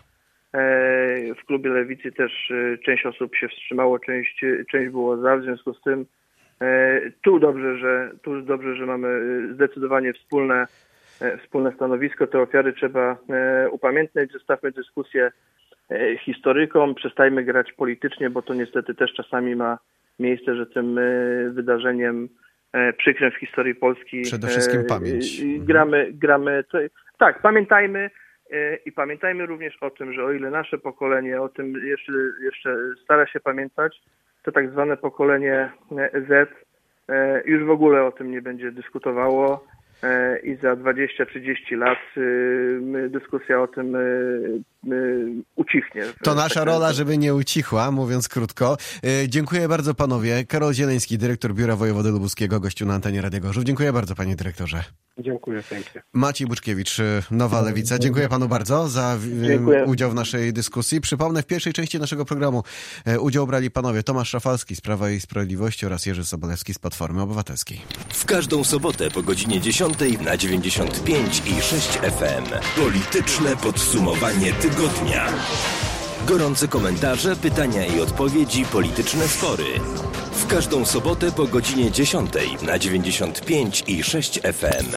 [SPEAKER 7] W klubie Lewicy też część osób się wstrzymało, część, część było za, w związku z tym tu dobrze, że tu dobrze, że mamy zdecydowanie wspólne, wspólne stanowisko. Te ofiary trzeba upamiętniać, zostawmy dyskusję historykom, przestajmy grać politycznie, bo to niestety też czasami ma miejsce, że tym wydarzeniem przykrym w historii Polski
[SPEAKER 2] przede wszystkim pamięć.
[SPEAKER 7] Gramy, gramy tak, pamiętajmy i pamiętajmy również o tym, że o ile nasze pokolenie o tym jeszcze, jeszcze stara się pamiętać, to tak zwane pokolenie Z już w ogóle o tym nie będzie dyskutowało i za dwadzieścia trzydzieści lat dyskusja o tym ucichnie.
[SPEAKER 2] To nasza rola, żeby nie ucichła, mówiąc krótko. Dziękuję bardzo panowie. Karol Zieleński, dyrektor Biura Wojewody Lubuskiego, gościu na antenie Radia Gorzów. Dziękuję bardzo, panie dyrektorze.
[SPEAKER 6] Dziękuję pięknie.
[SPEAKER 2] Maciej Buszkiewicz, Nowa Lewica. Dziękuję panu bardzo za Dziękuję. udział w naszej dyskusji. Przypomnę, w pierwszej części naszego programu udział brali panowie Tomasz Rafalski z Prawa i Sprawiedliwości oraz Jerzy Sobolewski z Platformy Obywatelskiej.
[SPEAKER 1] W każdą sobotę po godzinie dziesiątej na dziewięćdziesiąt pięć i sześć F M. Polityczne podsumowanie tygodnia. Gorące komentarze, pytania i odpowiedzi, polityczne spory. W każdą sobotę po godzinie dziesiątej na dziewięćdziesiąt pięć i sześć F M.